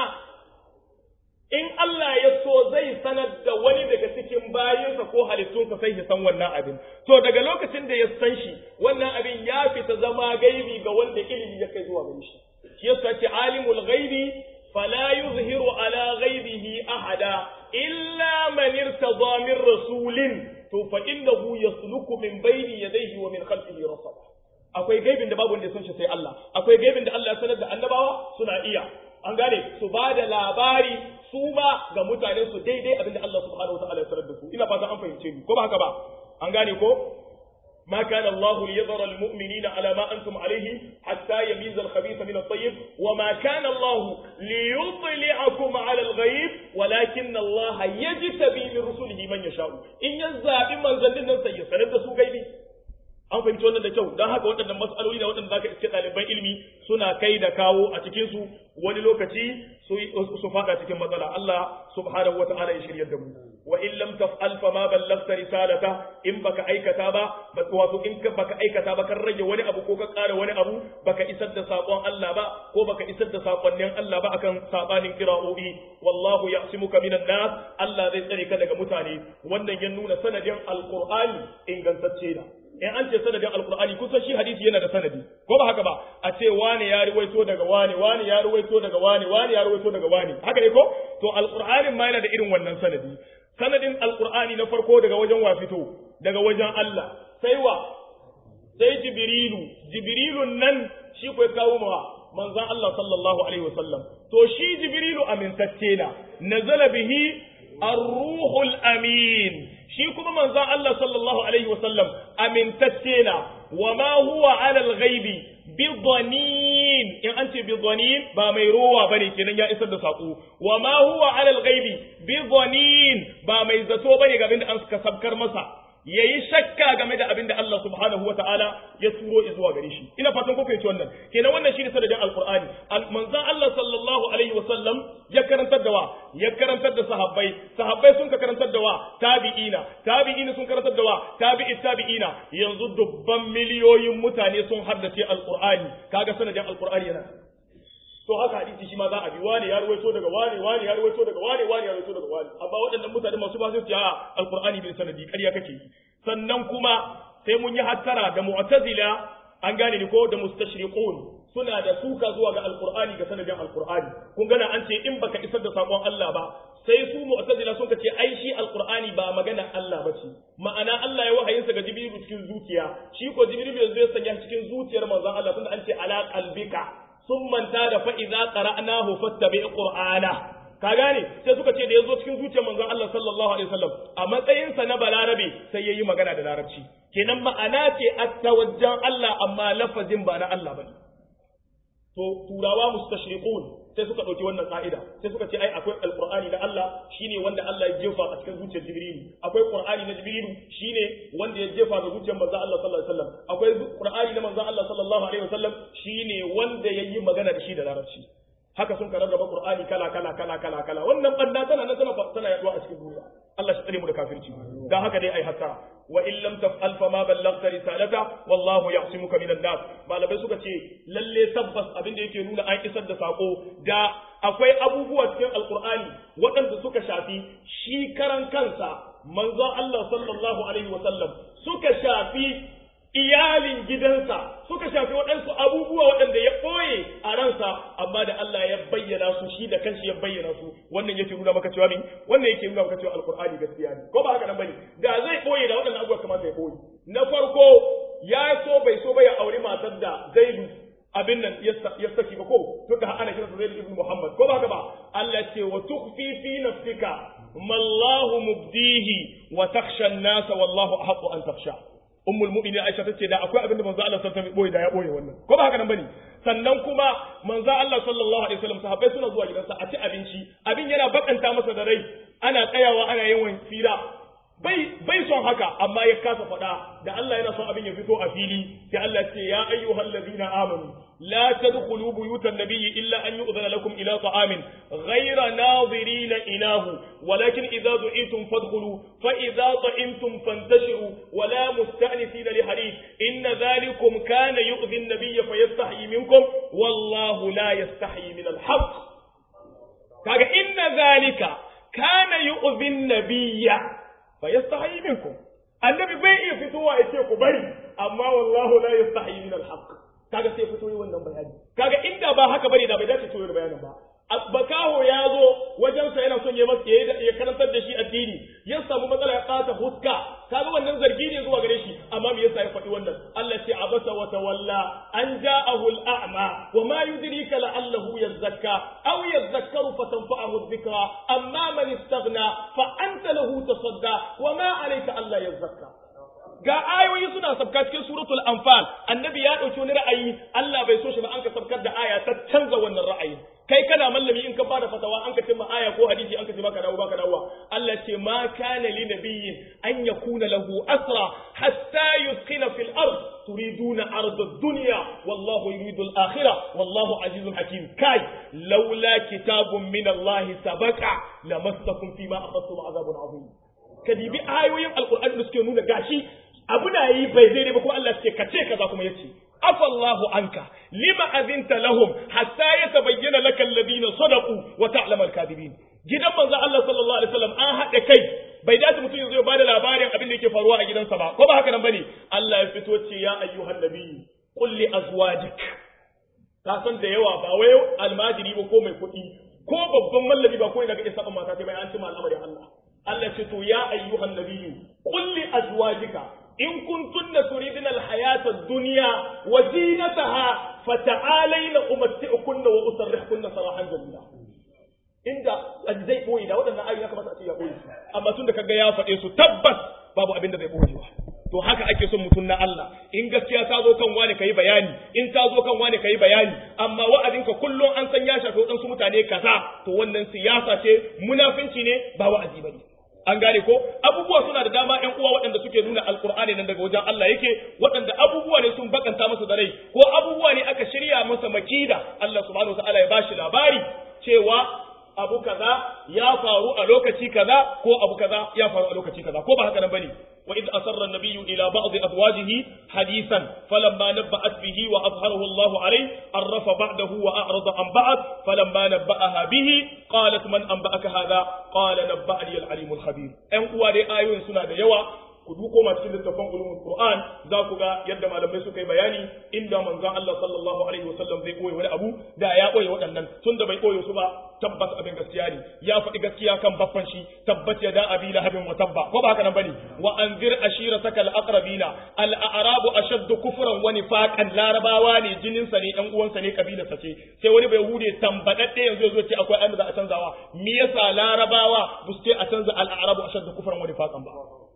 in Allah ya so zai sanar da wani daga cikin bayinsa ko halittunsa sai ya san wannan abin to daga lokacin da ya san shi wannan abin ya fita zama gaibi ga wanda ilimi ya kai zuwa gare shi shi yasa ce alimul ghaibi فلا يظهر على غيبه أحدا إلا من ارتضى من رسول فإنه يسلك من بين يديه ومن خلفه رصدا akwai gaibin da babu wanda ya san shi sai Allah akwai gaibin da Allah ya sanar da annabawa suna iya an gane su ba da labari su ba ga mutanen su daidai abinda Allah subhanahu wataala ya sanar da su ina fata an fahimce ni ko ba haka ba an gane ko ما كان الله ليذر المؤمنين على ما أنتم عليه حتى يميز الخبيث من الطيب وما كان الله ليطلعكم على الغيب ولكن الله يجتبي من رسله من يشاء إن يزاب من ظننا سيسرد سوء غيبي an fahimci wannan da kyau don haka waɗannan mas'aloli da waɗanda zaka iske ɗaliban ilimi suna kai da kawo a cikin su wani lokaci su fada cikin matsala Allah subhanahu wata'ala ya shiryar da mu wa in lam taf'al fa ma ballaghta risalata in baka aikata ba wato in baka aikata ba kan rage wani abu ko ka ƙara wani abu baka isar da sakon Allah ba ko baka isar da sakonnin Allah ba akan sabanin qira'o'i wallahu ya'simuka minan nas Allah zai tsare ka daga mutane wannan ya nuna sanadin alqur'ani ingantacce da in an ce sanadin alkur'ani kusan shi hadisi yana da sanadi ko ba haka ba a ce wani ya ruwaito daga wani wani ya ruwaito daga wani wani ya ruwaito daga wani haka ne ko to alkur'anin ma yana da irin wannan sanadi sanadin alkur'ani na farko daga wajen wa fito daga wajen Allah sai wa sai jibrilun nan shi ko kawo ma manzon Allah sallallahu alaihi wasallam to shi jibrilu amintacce na nazala bihi ar-ruhul amin shi kuma manzon Allah sallallahu alaihi wasallam amintacce na wa ma huwa ala al-ghaibi bi dhanin dhanin in an ce bi dhanin ba mai rowa bane kenan ya isar da sako wa ma huwa ala al-ghaibi bi dhanin ba mai zato bane ga abinda an suka sabkar masa yayi shakka game da abinda Allah subhanahu wataala ya turo zuwa gare shi ina fatan ku fahimci wannan kenan wannan shine sanadin alqur'ani manzon Allah sallallahu alaihi wasallam ya karantar da wa ya karantar da sahabbai sun ka karantar da wa tabi'ina sun karantar da wa tabi'ina yanzu dubban miliyoyin mutane sun haddace alqur'ani kaga sanadin alqur'ani yana to haka hadisi shi ma za a bi wani ya ruwaito daga wani ya ruwaito daga wani ya ruwaito daga wani amma waɗannan mutane masu ba su ce a alqur'ani bai sanadi ƙarya kake sannan kuma sai mun yi hattara da mu'tazila an gane ni ko da mustashriqun suna da suka zuwa ga alqur'ani ga sanadin alqur'ani kun gana an ce in baka isar da sakon Allah ba sai su mu'tazila sun ce ai shi alqur'ani ba magana Allah bace ma'ana Allah ya wahayinsa ga jibrilu cikin zuciya shi ko jibrilu yanzu ya sanya cikin zuciyar manzon Allah tunda an ce ala qalbika sun manta da fa'iza ƙara'nahu fattabi ƙur'ana ka gane sai suka ce da ya zo cikin zuciyar manzon Allah sallallahu alaihi wasallam a matsayinsa na balarabe sai ya yi magana da larabci kenan ma'ana ce a tawajjan Allah amma lafazin ba na Allah bane to turawa mustashriqun sai suka dauki wannan ka'ida sai suka ce ai akwai alqur'ani na Allah shine wanda Allah ya jefa a cikin zuciyar Jibril akwai qur'ani na Jibril shine wanda ya jefa ga zuciyar manzon Allah sallallahu alaihi wasallam akwai qur'ani na manzon Allah sallallahu alaihi wasallam shine wanda yayi magana da shi da larabci haka sun karanta qur'ani kala wannan banda tana yaduwa a cikin duniya Allah shi tsare mu da kafirci dan haka dai ai hatta wa in lam taf'al fa ma ballaghta risalata wallahu ya'simuka minan nas malamai suka ce lalle tabbas abin da yake nuna an isar da sako da akwai abubuwa cikin alqur'ani waɗanda suka shafi shi karan kansa manzon Allah sallallahu alaihi wasallam suka shafi iyalin gidansa suka shafi waɗansu abubuwa waɗanda ya ɓoye a ransa amma da Allah ya bayyana su shi da kanshi ya bayyana su wannan yake nuna maka cewa wannan yake nuna maka cewa alqur'ani gaskiya ne ko ba haka nan bane da zai ɓoye da waɗannan abubuwa kamata ya ɓoye na farko ya so bai so ba ya auri matar da Zaidu abin nan ya saki ba ko tunda ana kiransa Zaid ibn Muhammad ko ba haka ba Allah ce wa tukhfi fi nafsika mallahu mubdihi wa takhsha an-nas wallahu ahqqu an takhsha ummul mu'minin Aisha tace da akwai abin da manzo Allah sallallahu alaihi wasallam boye da ya boye wannan ko ba haka nan bane sannan kuma manzo Allah sallallahu alaihi wasallam sahabbai suna zuwa gidansa a ci abinci abin yana bakanta masa da rai ana tsayawa ana yawan fira bai son haka amma ya kasa faɗa da Allah yana son abin ya fito a fili sai Allah ce ya ayyuhal ladina amanu la tadkhulu buyutan nabiyyi illa an yu'dhana lakum ila ta'amin ghayra nadirina inahu walakin idza du'itum fadkhulu fa idza ta'imtum fantashiru wa la musta'nisina li hadith inna dhalikum kana yu'dhi an-nabiyya fayastahi minkum wallahu la yastahi min al-haqq kaga inna dhalika kana yu'dhi an-nabiyya fayastahi minkum annabi bai iya fitowa ya ce ku bari amma wallahu la yastahi min al-haqq kaga sai fito yi wannan bayani kaga inda ba haka bane da bai dace to yi bayanin ba bakaho ya zo wajen sa yana son ya karantar da shi addini ya samu matsala ya kata huska kaga wannan zargi ne zuwa gare shi amma me yasa ya faɗi wannan Allah ce abasa wa tawalla an ja'ahu al-a'ma wa ma yudrika la'allahu yazakka aw yadhakkaru fatanfa'ahu adh-dhikra amma man istaghna fa anta lahu tasadda wa ma alayka alla yazakka ga ayoyi suna sabka cikin suratul anfal annabi ya dauki wani ra'ayi Allah bai so shi ba an ka sabkar da aya ta canza wannan ra'ayi kai kana mallami in ka bada fatawa an ka ce ma aya ko hadisi an ka ce baka dawo baka dawo Allah ce ma kana li nabiyyin an yakuna lahu asra hatta yusqina fil ard turiduna arda ad-dunya wallahu yuridu al-akhirah wallahu azizun hakim kai laula kitabun min Allah sabaqa lamassakum fima akhadtum azabun azim kadibi ayoyin alqur'ani da suke nuna gashi abu na yi bai daidai ba kuma Allah ce kace kaza kuma yace afallahu anka lima azinta lahum hatta yatabayyana lakal ladina sadaqu wa ta'lamu al-kadibin gidan manzo Allah sallallahu alaihi wasallam an hada kai bai dace mutum ya zo ya bada labarin abin da yake faruwa a gidansa ba ko ba haka nan bane Allah ya fito ce ya ayyuhan nabiyyu qul li azwajik ka san da yawa ba wai almajiri ba ko mai kuɗi ko babban mallami ba ko ina ga isa mata sai bai an cima al'amarin Allah Allah ce to ya ayyuhan nabiyyu qul li azwajika in kuntunna turidina alhayata ad-dunya wa zinataha fata'alayna umatti'ukunna wa usarrihkunna sarahan jamila inda zai boye da wadannan ayoyi ya kamata a ce ya boye amma tun da kaga ya faɗe su tabbas babu abin da zai boye ba to haka ake son mutum na Allah in gaskiya ta zo kan wani kai bayani in ta zo kan wani kai bayani amma wa'azinka kullum an san ya shafi wadansu mutane kaza to wannan siyasa ce munafinci ne ba wa'azi bane an gane ko abubuwa suna da dama ƴan uwa waɗanda suke nuna alkur'ani nan daga wajen Allah yake waɗanda abubuwa ne sun bakanta masa da rai ko abubuwa ne aka shirya masa makida Allah subhanahu wataala ya bashi labari cewa abu kaza ya faru a lokaci kaza ko abu kaza ya faru a lokaci kaza ko ba haka nan bane وإذ أسر النبي إلى بعض أزواجه حديثا فلما نبأت به وأظهره الله عليه عرف بعده وأعرض عن بعض فلما نبأها به قالت من أنبأك هذا قال نبأني العليم الخبير أن قوى آيون سنة يوى ku duko ma cikin littafin ulumul Qur'an za ku ga yadda malamai suka yi bayani inda manzon Allah sallallahu alaihi wasallam zai koyi wani abu da ya koyi waɗannan tunda bai koyi su ba tabbas abin gaskiya ne ya faɗi gaskiya kan baffan shi tabbat ya da abi lahabin wa tabba ko ba haka nan bane wa anzir ashirataka al-aqrabina al-a'rabu ashaddu kufran wa nifaqan larabawa ne jinin sa ne ɗan uwansa ne kabilar sa ce sai wani bai hude tambadadde yanzu yazo ce akwai ayyuka za a canzawa me yasa larabawa bu ce a canza al-a'rabu ashaddu kufran wa nifaqan ba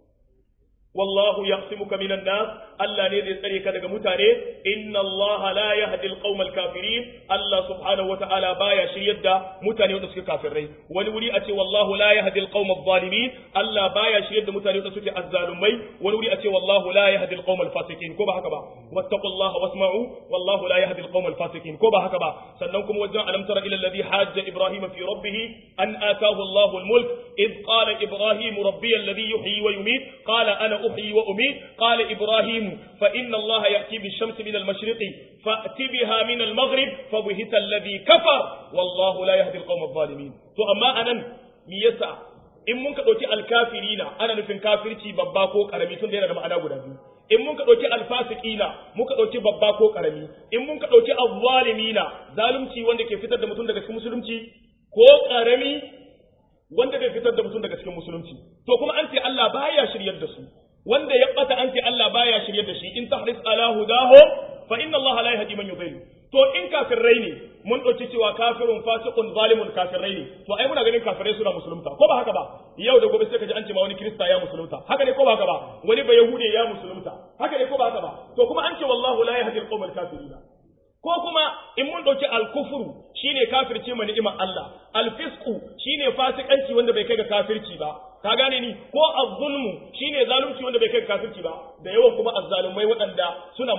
والله يعصمك من الناس الله ne zai tsare ka daga mutane inna Allah la yahdi al-qawm al-kafirin Allah subhanahu wataala baya shiryar da mutane wanda suke kafirai wani wuri a ce wallahu la yahdi al-qawm adh-dhalimin Allah baya shiryar da mutane wanda suke azzalumai wani wuri a ce wallahu la yahdi al-qawm al-fasiqin ko ba haka ba wattaqullaha wasma'u wallahu la yahdi al-qawm al-fasiqin ko ba haka ba sannan kuma wajen alam tara ila alladhi hajja ibrahim fi rabbih an ataahu Allah al-mulk id qala ibrahim rabbi alladhi yuhyi wa yumiit qala ana أحيي وأميت قال إبراهيم فإن الله يأتي بالشمس من المشرق فأتي بها من المغرب فبهت الذي كفر والله لا يهدي القوم الظالمين تو أما أنا ميسا in mun ka ɗauki alkafirina ana nufin kafirci babba ko ƙarami tun da yana da ma'ana guda biyu in mun ka ɗauki alfasikina muka ɗauki babba ko ƙarami in mun ka ɗauki azzalimina zalunci wanda ke fitar da mutum daga cikin musulunci ko ƙarami wanda bai fitar da mutum daga cikin musulunci to kuma an ce Allah baya shiryar da su wanda ya bata an ce Allah baya shiryar da shi in tahris ala hudahu fa inna Allah la yahdi man yudhil to in kafirai ne mun dauki cewa kafirun fasiqun zalimun kafirai ne to ai muna ganin kafirai suna musulunta ko ba haka ba yau da gobe sai kaji an ce ma wani krista ya musulunta haka ne ko ba haka ba wani ba yahude ya musulunta haka ne ko ba haka ba to kuma an ce wallahu la yahdi al-qawm al-kafirin ko kuma in mun dauki al-kufru shine kafirce ma ni'imar Allah al-fisqu shine fasikanci wanda bai kai ga kafirci ba ka gane ni ko az-zulmu shine zalunci wanda bai kai ga kafirci ba da yawan kuma az-zalumai waɗanda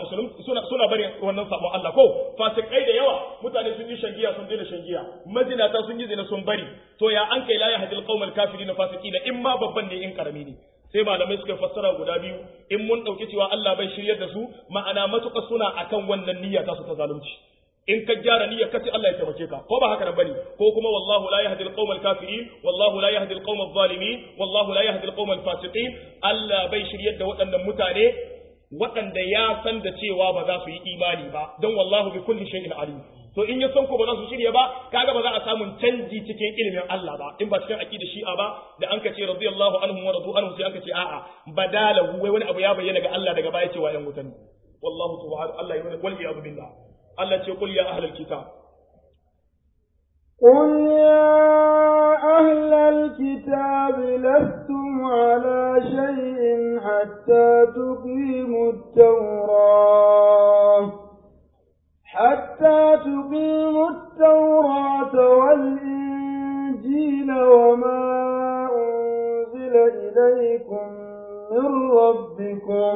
suna bari wannan sabon Allah ko fasikai da yawa mutane sun yi shangiya sun daina shangiya mazinata sun yi zina sun bari to ya an kai la yahdil qaumal kafirin fasiqina in ma babban ne in karami ne sai malamai suka fassara guda biyu in mun dauki cewa Allah bai shiryar da su ma'ana matuƙa suna akan wannan niyya ta su ta zalunci in ka gyara niyyar ka ce Allah ya taimake ka ko ba haka nan bane ko kuma wallahu la yahdi al-qawm al-kafirin wallahu la yahdi al-qawm adh-dhalimin wallahu la yahdi al-qawm al-fasiqin Allah bai shiryar da waɗannan mutane waɗanda ya san da cewa ba za su yi imani ba don wallahu bi kulli shay'in alim to in ya san ko ba za su shirya ba kaga ba za a samu canji cikin ilimin Allah ba in ba cikin aqida shi'a ba da an ka ce radiyallahu anhum wa radu anhu sai aka ce a'a badalahu wai wani abu ya bayyana ga Allah daga baya cewa yan wutan wallahu subhanahu Allah ya wal iyad billah Allah ce qul ya ahlal kitab قل يا أهل الكتاب لستم على شيء حتى تقيموا التوراة والإنجيل وما أنزل إليكم من ربكم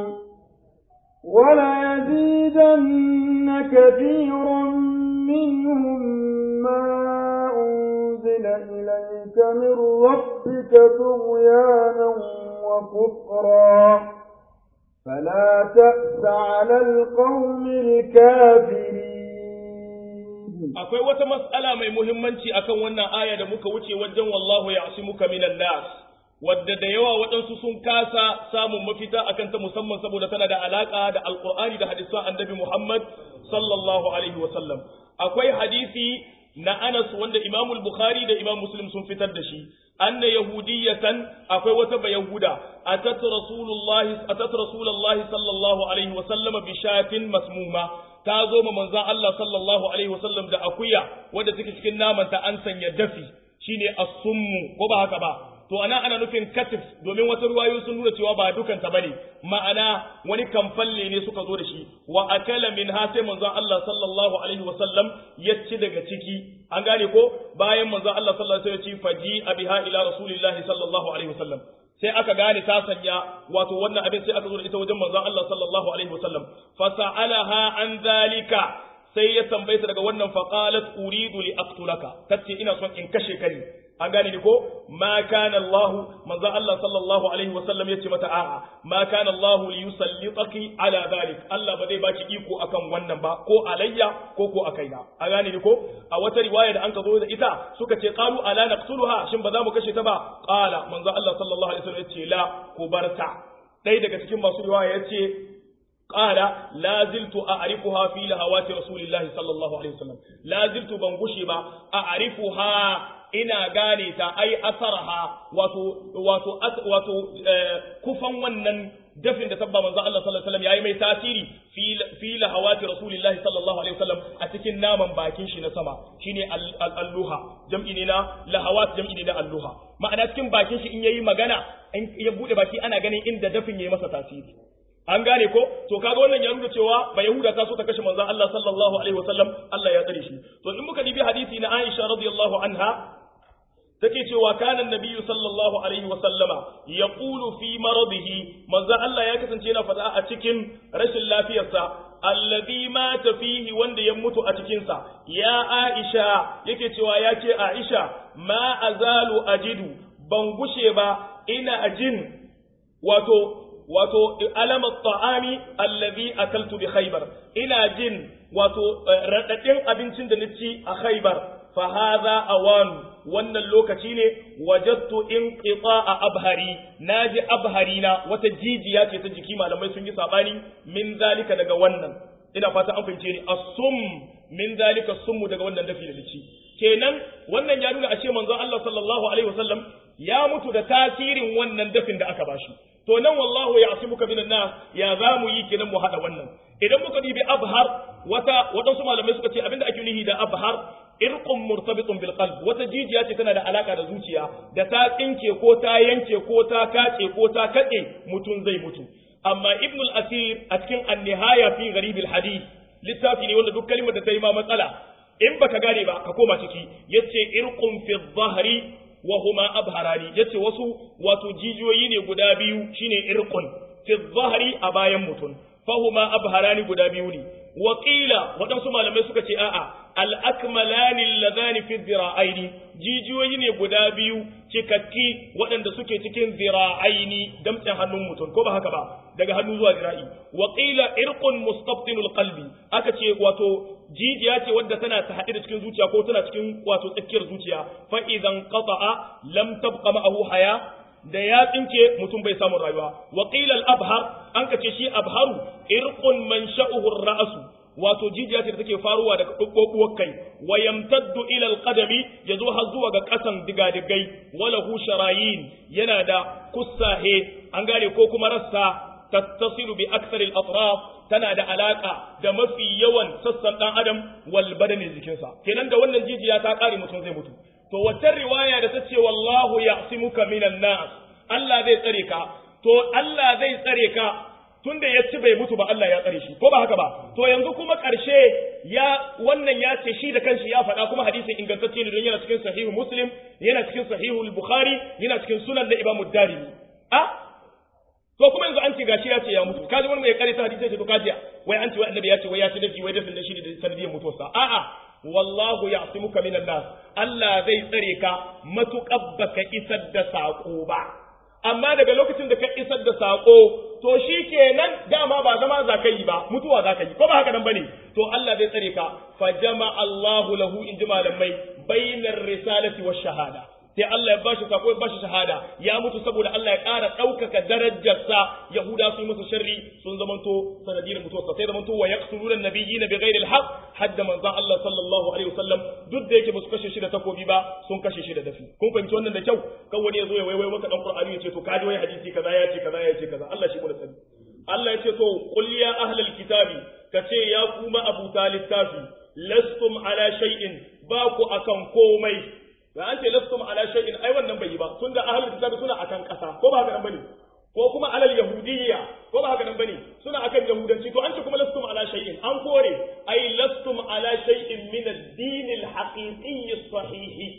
وليزيدن كثيرا منهم ما أنزل إليك من ربك طغيانا وكفرا فلا تأس على القوم الكافرين. akwai wata mas'ala mai muhimmanci akan wannan aya da muka wuce wajen wallahu ya'simuka minan nas wadda da yawa waɗansu sun kasa samun mafita akan ta musamman saboda tana da alaka da alqur'ani da hadisan annabi Muhammad sallallahu alaihi wasallam akwai hadisi na Anas wanda Imam al-Bukhari da Imam Muslim sun fitar da shi anna yahudiyatan akwai wata bayahuda atat rasulullahi sallallahu alaihi wasallam bi shatin masmuma ta zo ma manzon Allah sallallahu alaihi wasallam da akuya wanda take cikin naman ta an sanya dafi shine as-summu ko ba haka ba to ana nufin katif domin wata ruwayoyi sun nuna cewa ba dukan ta bane ma'ana wani kamfalle ne suka zo da shi wa akala minha sai manzon Allah sallallahu alaihi wasallam ya ci daga ciki an gane ko bayan manzon Allah sallallahu alaihi wasallam ya ci faji abiha ila rasulillahi sallallahu alaihi wasallam sai aka gane ta sanya wato wannan abin sai aka zo da ita wajen manzon Allah sallallahu alaihi wasallam fa sa'alaha an zalika sai ya tambaye ta daga wannan faqalat uridu li aqtulaka tace ina son in kashe ka ne an gane ni ko ma kana Allah manzo Allah sallallahu alaihi wasallam yace mata a'a ma kana Allah li yusallitaki ala zalik Allah ba zai baki iko akan wannan ba ko alayya ko akaina an gane ni ko a wata riwaya da an ka zo da ita suka ce qalu ala naqtuluha shin ba za mu kashe ta ba qala manzo Allah sallallahu alaihi wasallam yace la ku barta dai daga cikin masu riwaya yace قال لا زلت أعرفها في لهوات رسول الله صلى الله عليه وسلم لا زلت بنغشبا أعرفها ina gane ta ai asarha wato kufan wannan dafin da tabba manzo Allah sallallahu alaihi wasallam yayi mai tasiri fi lahawati rasulillahi sallallahu alaihi wasallam a cikin naman bakin shi na sama shine alluha jam'i ne na lahawat jam'i ne na alluha ma'ana cikin bakin shi in yayi magana in ya bude baki ana ganin inda dafin yayi masa tasiri an gane ko to kaga wannan ya nuna cewa ba yahuda ta so ta kashe manzon Allah sallallahu alaihi wasallam Allah ya tsare shi to in muka dibi hadisi na Aisha radiyallahu anha take cewa kana nabiyyu sallallahu alaihi wasallama yaqulu fi maradihi manzon Allah ya kasance yana faɗa a cikin rashin lafiyarsa alladhi mata fihi wanda ya mutu a cikin sa ya Aisha yake cewa ya ce Aisha ma azalu ajidu ban gushe ba ina ajin wato alama ta'ami allazi akaltu bi khaybar ina jin wato radadin abincin da naci a khaybar fa hadha awan wannan lokaci ne wajadtu inqita'a abhari naji abhari na wata jijiya ce ta jiki malamai sun yi sabani min zalika daga wannan ina fata an fahimce ni as-sum min zalika summu daga wannan dafi da lici kenan wannan ya nuna ashe manzon Allah sallallahu alaihi wasallam ya mutu da tasirin wannan dafin da aka bashi to nan wallahu ya'simuka minan nas ya zamu yi kenan mu hada wannan idan muka dibi abhar wadansu malamai suka ce abinda ake nihi da abhar irqum murtabitun bil qalb wata jijiya ce tana da alaka da zuciya da ta tsinke ko ta yanke ko ta kace ko ta kade mutun zai mutu amma ibn al-asir a cikin an-nihaya fi gharib al-hadith littafi ne wanda duk kalmar da ta yi ma matsala in baka gane ba ka koma ciki yace irqum fi dhahri wa huma abharani yace wasu wato jijiyoyi ne guda biyu shine irqun fi dhahri a bayan mutun fa huma abharani guda biyu ne wa qila wadansu malamai suka ce a'a al akmalani alladhani fi dhira'aini jijiyoyi ne guda biyu cikakki waɗanda suke cikin zira'aini damtsen hannun mutum ko ba haka ba daga hannu zuwa zira'i wa qila irqun mustabtinul qalbi aka ce wato jijiya ce wadda tana ta haɗe da cikin zuciya ko tana cikin wato tsakiyar zuciya fa idan qata'a lam tabqa ma'ahu haya da ya tsinke mutum bai samu rayuwa wa qila al abhar an kace shi abharu irqun mansha'uhu ar-ra'su wato jijiya ce da take faruwa daga kokkuwar kai wa yamtaddu ila al-qadami yazo har zuwa ga kasan digadigai wala hu sharayin yana da kussahe an gane ko kuma rassa tattasilu bi akthar al-atraf tana da alaka da mafi yawan sassan dan adam wal badani jikinsa kenan da wannan jijiya ta kare mutum zai mutu to wata riwaya da tace wallahu ya'simuka minan nas Allah zai tsare ka to Allah zai tsare ka tunda ya ci bai mutu ba Allah ya tsare shi ko ba haka ba to yanzu kuma karshe wannan ya ce shi da kanshi ya faɗa kuma hadisin ingantacce ne don yana cikin sahihu muslim yana cikin sahihu bukhari yana cikin sunan da imam ad-darimi to kuma yanzu an ce gashi ya ce ya mutu kaji wani mai kare ta hadisi sai to kaji wai an ce wai annabi ya ce wai ya ci dafi wai dafin da shi da sanadiyar mutuwarsa a'a wallahu ya'simuka minan nas Allah zai tsare ka matuƙar baka isar da sako ba amma daga lokacin da ka isar da sako to shikenan dama ba zama zaka yi ba mutuwa zaka yi ko ba haka nan bane to Allah zai tsare ka fa jama Allahu lahu in malamai bainar risalati wash shahada sai Allah ya bashi sako ya bashi shahada ya mutu saboda Allah ya ƙara ɗaukaka darajarsa Yahuda sun musu sharri sun zamanto sanadiyar mutuwarsa sai zamanto wa yaqtuluna nabiyina bighairi alhaq hadda manzon Allah sallallahu alaihi wasallam duk da yake ba su kashe shi da takobi ba sun kashe shi da dafi kun fahimci wannan da kyau kan wani ya zo ya waiwai maka dan Qur'ani ya ce to kaji wai hadisi kaza ya ce kaza ya ce kaza Allah shi mu da sani Allah ya ce to qul ya ahlal kitabi kace ya kuma abu littafi lastum ala shay'in ba ku akan komai da an ce lastum ala shay'in ai wannan bai yi ba tunda ahlul kitabi suna akan kasa ko ba haka nan bane ko kuma alal yahudiyya ko ba haka nan bane suna akan yahudanci to an ce kuma lastum ala shay'in an kore ai lastum ala shay'in min ad-din al-haqiqi as-sahih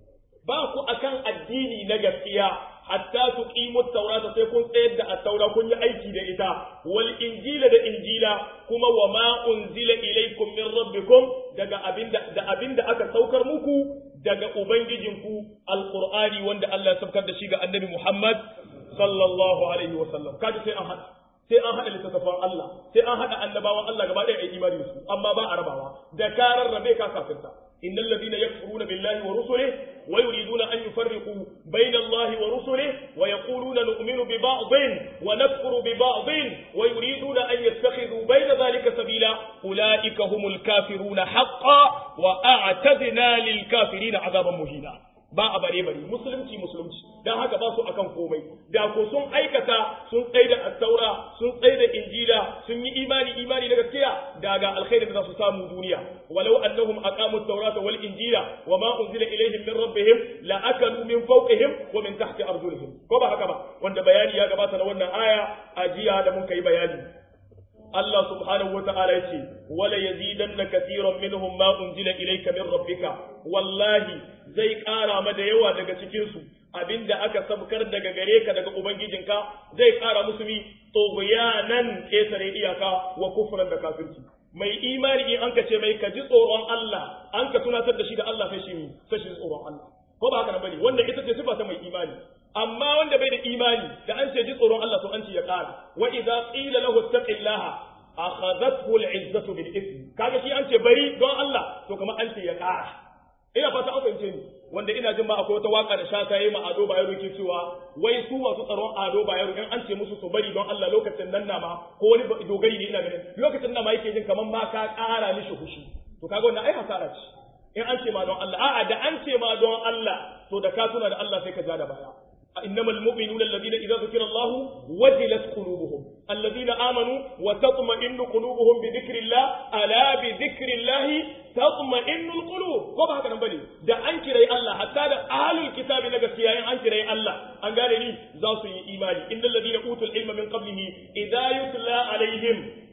ba ku akan addini na gaskiya hatta tuqimu at-taurata sai kun tsayar da at-taura kun yi aiki da ita wal injila da injila kuma wa ma unzila ilaykum min rabbikum daga abinda aka saukar muku daga ubangijinku alqur'ani wanda Allah ya saukar da shi ga annabi Muhammad sallallahu alaihi wa sallam kaji sai an hada littattafan Allah sai an hada annabawan Allah gaba ɗaya ai imani da su amma ba a rabawa da karar rabe ka kafirta innal ladina yakfuruna billahi wa rusulihi wa yuriduna an yufarriqu bayna Allahi wa rusulihi wa yaquluna nu'minu bi ba'dhin wa nakfuru bi ba'dhin wa yuriduna an yattakhidhu bayna dhalika sabila ulaika humul kafiruna haqqan wa a'tadna lil kafirina 'adaban muhina ba a bare musulunci dan haka ba su akan komai da ko sun aikata sun tsaida at-taura sun tsaida injila sun yi imani na gaskiya daga alkhairi da za su samu duniya walau annahum aqamu at-taurata wal injila wama unzila ilayhim min rabbihim la akalu min fawqihim wa min tahti arjulihim ko ba haka ba wanda bayani ya gabata na wannan aya a jiya da mun kai bayani Allah subhanahu wa ta'ala yace wala yazidanna katiran minhum ma unzila ilayka min rabbika wallahi zai ƙara ma da yawa daga cikin su abinda aka sabkar daga gare ka daga ubangijinka zai ƙara musu mi tughyanan ketare iyaka wa kufran da kafirci mai imani in an ka ce mai ka ji tsoron Allah an ka tunatar da shi da Allah sai shi tsoron Allah ko ba haka nan bane wanda ita ce sifa ta mai imani amma wanda bai da imani da an ce ji tsoron Allah to an ce ya ƙara wa idza qila lahu ittaqillaha akhadhathu al'izzatu bil ithm kaga shi an ce bari don Allah to kamar an ce ya ƙara ina fata an fahimce ni wanda ina jin ba akwai wata waka da shata yayi ma Ado Bayero ke cewa wai su masu tsaron Ado Bayero in an ce musu to bari don Allah lokacin nan na ma ko wani dogari ne ina ganin lokacin nan ma yake jin kamar ma ka ƙara mishi fushi to kaga wannan ai hasara ce in an ce ma don Allah a'a da an ce ma don Allah to da ka tuna da Allah sai ka ja da baya إنما المؤمنون الذين إذا ذكر الله وجلت قلوبهم الذين آمنوا وتطمئن قلوبهم بذكر الله ألا بذكر الله تطمئن القلوب كما هكذا نبالي دا أنكري الله حتى دا أهل الكتاب نقصيا أنكري الله أنقال لي ذاسي إيماني إن الذين أوتوا العلم من قبله إذا يتلى عليهم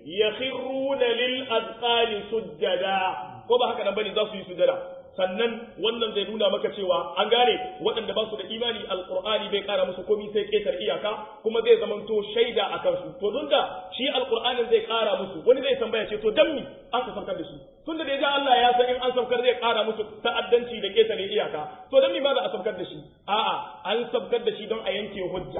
يخرون للأذقان سجدا كما هكذا نبالي ذاسي سجدا sannan wannan zai nuna maka cewa an gane waɗanda ba su da imani alqur'ani bai kara musu komai sai ketar iyaka kuma zai zamanto shaida a kansu to don da shi alqur'anin zai kara musu wani zai tambaya ce to dan mi an ka saukar da shi tunda da ya Allah ya san in an saukar zai kara musu ta'addanci da ketare iyaka to dan mi ba za a saukar da shi a'a an saukar da shi don a yanke hujja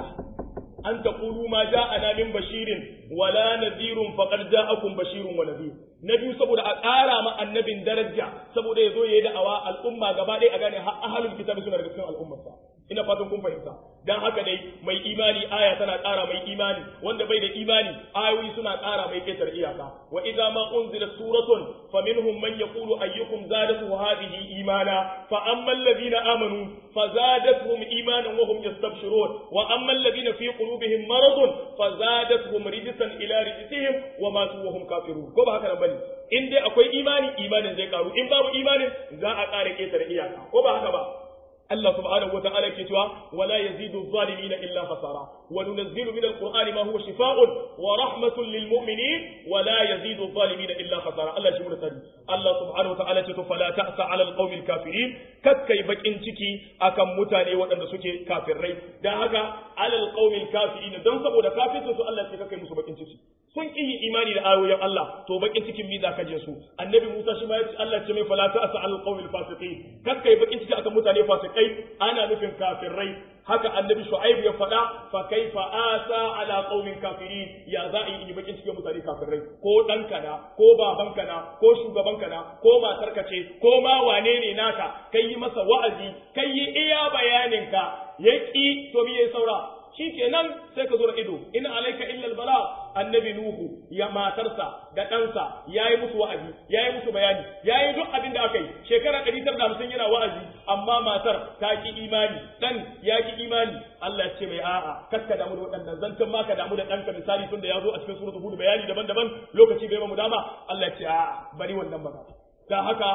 an taqulu ma ja'ana min bashirin wala nadhirun faqad ja'akum bashirun wa nadhir na biyu saboda a ƙara ma annabin daraja saboda ya zo ya yi da'awa al'umma gaba ɗaya a gane ahalul kitabi suna daga cikin al'ummarsa ina fatan kun fahimta dan haka dai mai imani aya tana ƙara mai imani wanda bai da imani ayoyi suna ƙara mai ƙetar iyaka wa idza ma unzilat suratun faminhum man yaqulu ayyukum zadatu hadhihi imana fa amma alladhina amanu fazadatuhum imanan wa hum yastabshirun wa amma alladhina fi qulubihim maradun fazadatuhum rijsan ila rijsihim wa matu wa hum kafirun ko ba haka nan bane in dai akwai imani imanin zai karu in babu imanin za a ƙara ƙetar iyaka ko ba haka ba Allah subhanahu wa ta'ala ke cewa wala yazidu adh-dhalimina illa khasara wa nunazzilu min al-qur'ani ma huwa shifaa'un wa rahmatun lil mu'minin wa la yazidu adh-dhalimina illa khasara Allah shi murtadi Allah subhanahu wa ta'ala ce to fala ta'sa 'ala al-qawmi al-kafirin kakkai bakin ciki akan mutane waɗanda suke kafirai dan haka 'ala al-qawmi al-kafirin dan saboda kafirsu su Allah ce kakkai musu bakin ciki sun ƙi imani da ayoyin Allah to bakin cikin mi za ka je su annabi Musa shi ma ya ce Allah ce mai fala ta'sa 'ala al-qawmi al-fasiqin kakkai bakin ciki akan mutane fasikai ana nufin kafirai haka annabi Shu'aib ya faɗa fa kaifa asa ala qaumin kafirin ya za a yi bakin cikin mutane kafirai ko ɗanka na ko babanka na ko shugabanka na ko matarka ce ko ma wane ne naka kai yi masa wa'azi kai yi iya bayaninka yaki to me yayi saura shikenan sai ka zura ido in alaika illa albala annabi nuhu ya matarsa da ɗansa yayi musu wa'azi yayi musu bayani yayi duk abin da aka yi shekara 150 yana wa'azi amma matar ta ki imani dan ya ki imani Allah ya ce mai a'a kakka damu da waɗannan zantan ma ka damu da ɗanka misali tun da ya zo a cikin suratul hud bayani daban-daban lokaci bai ba mu dama Allah ya ce a'a bari wannan magana dan haka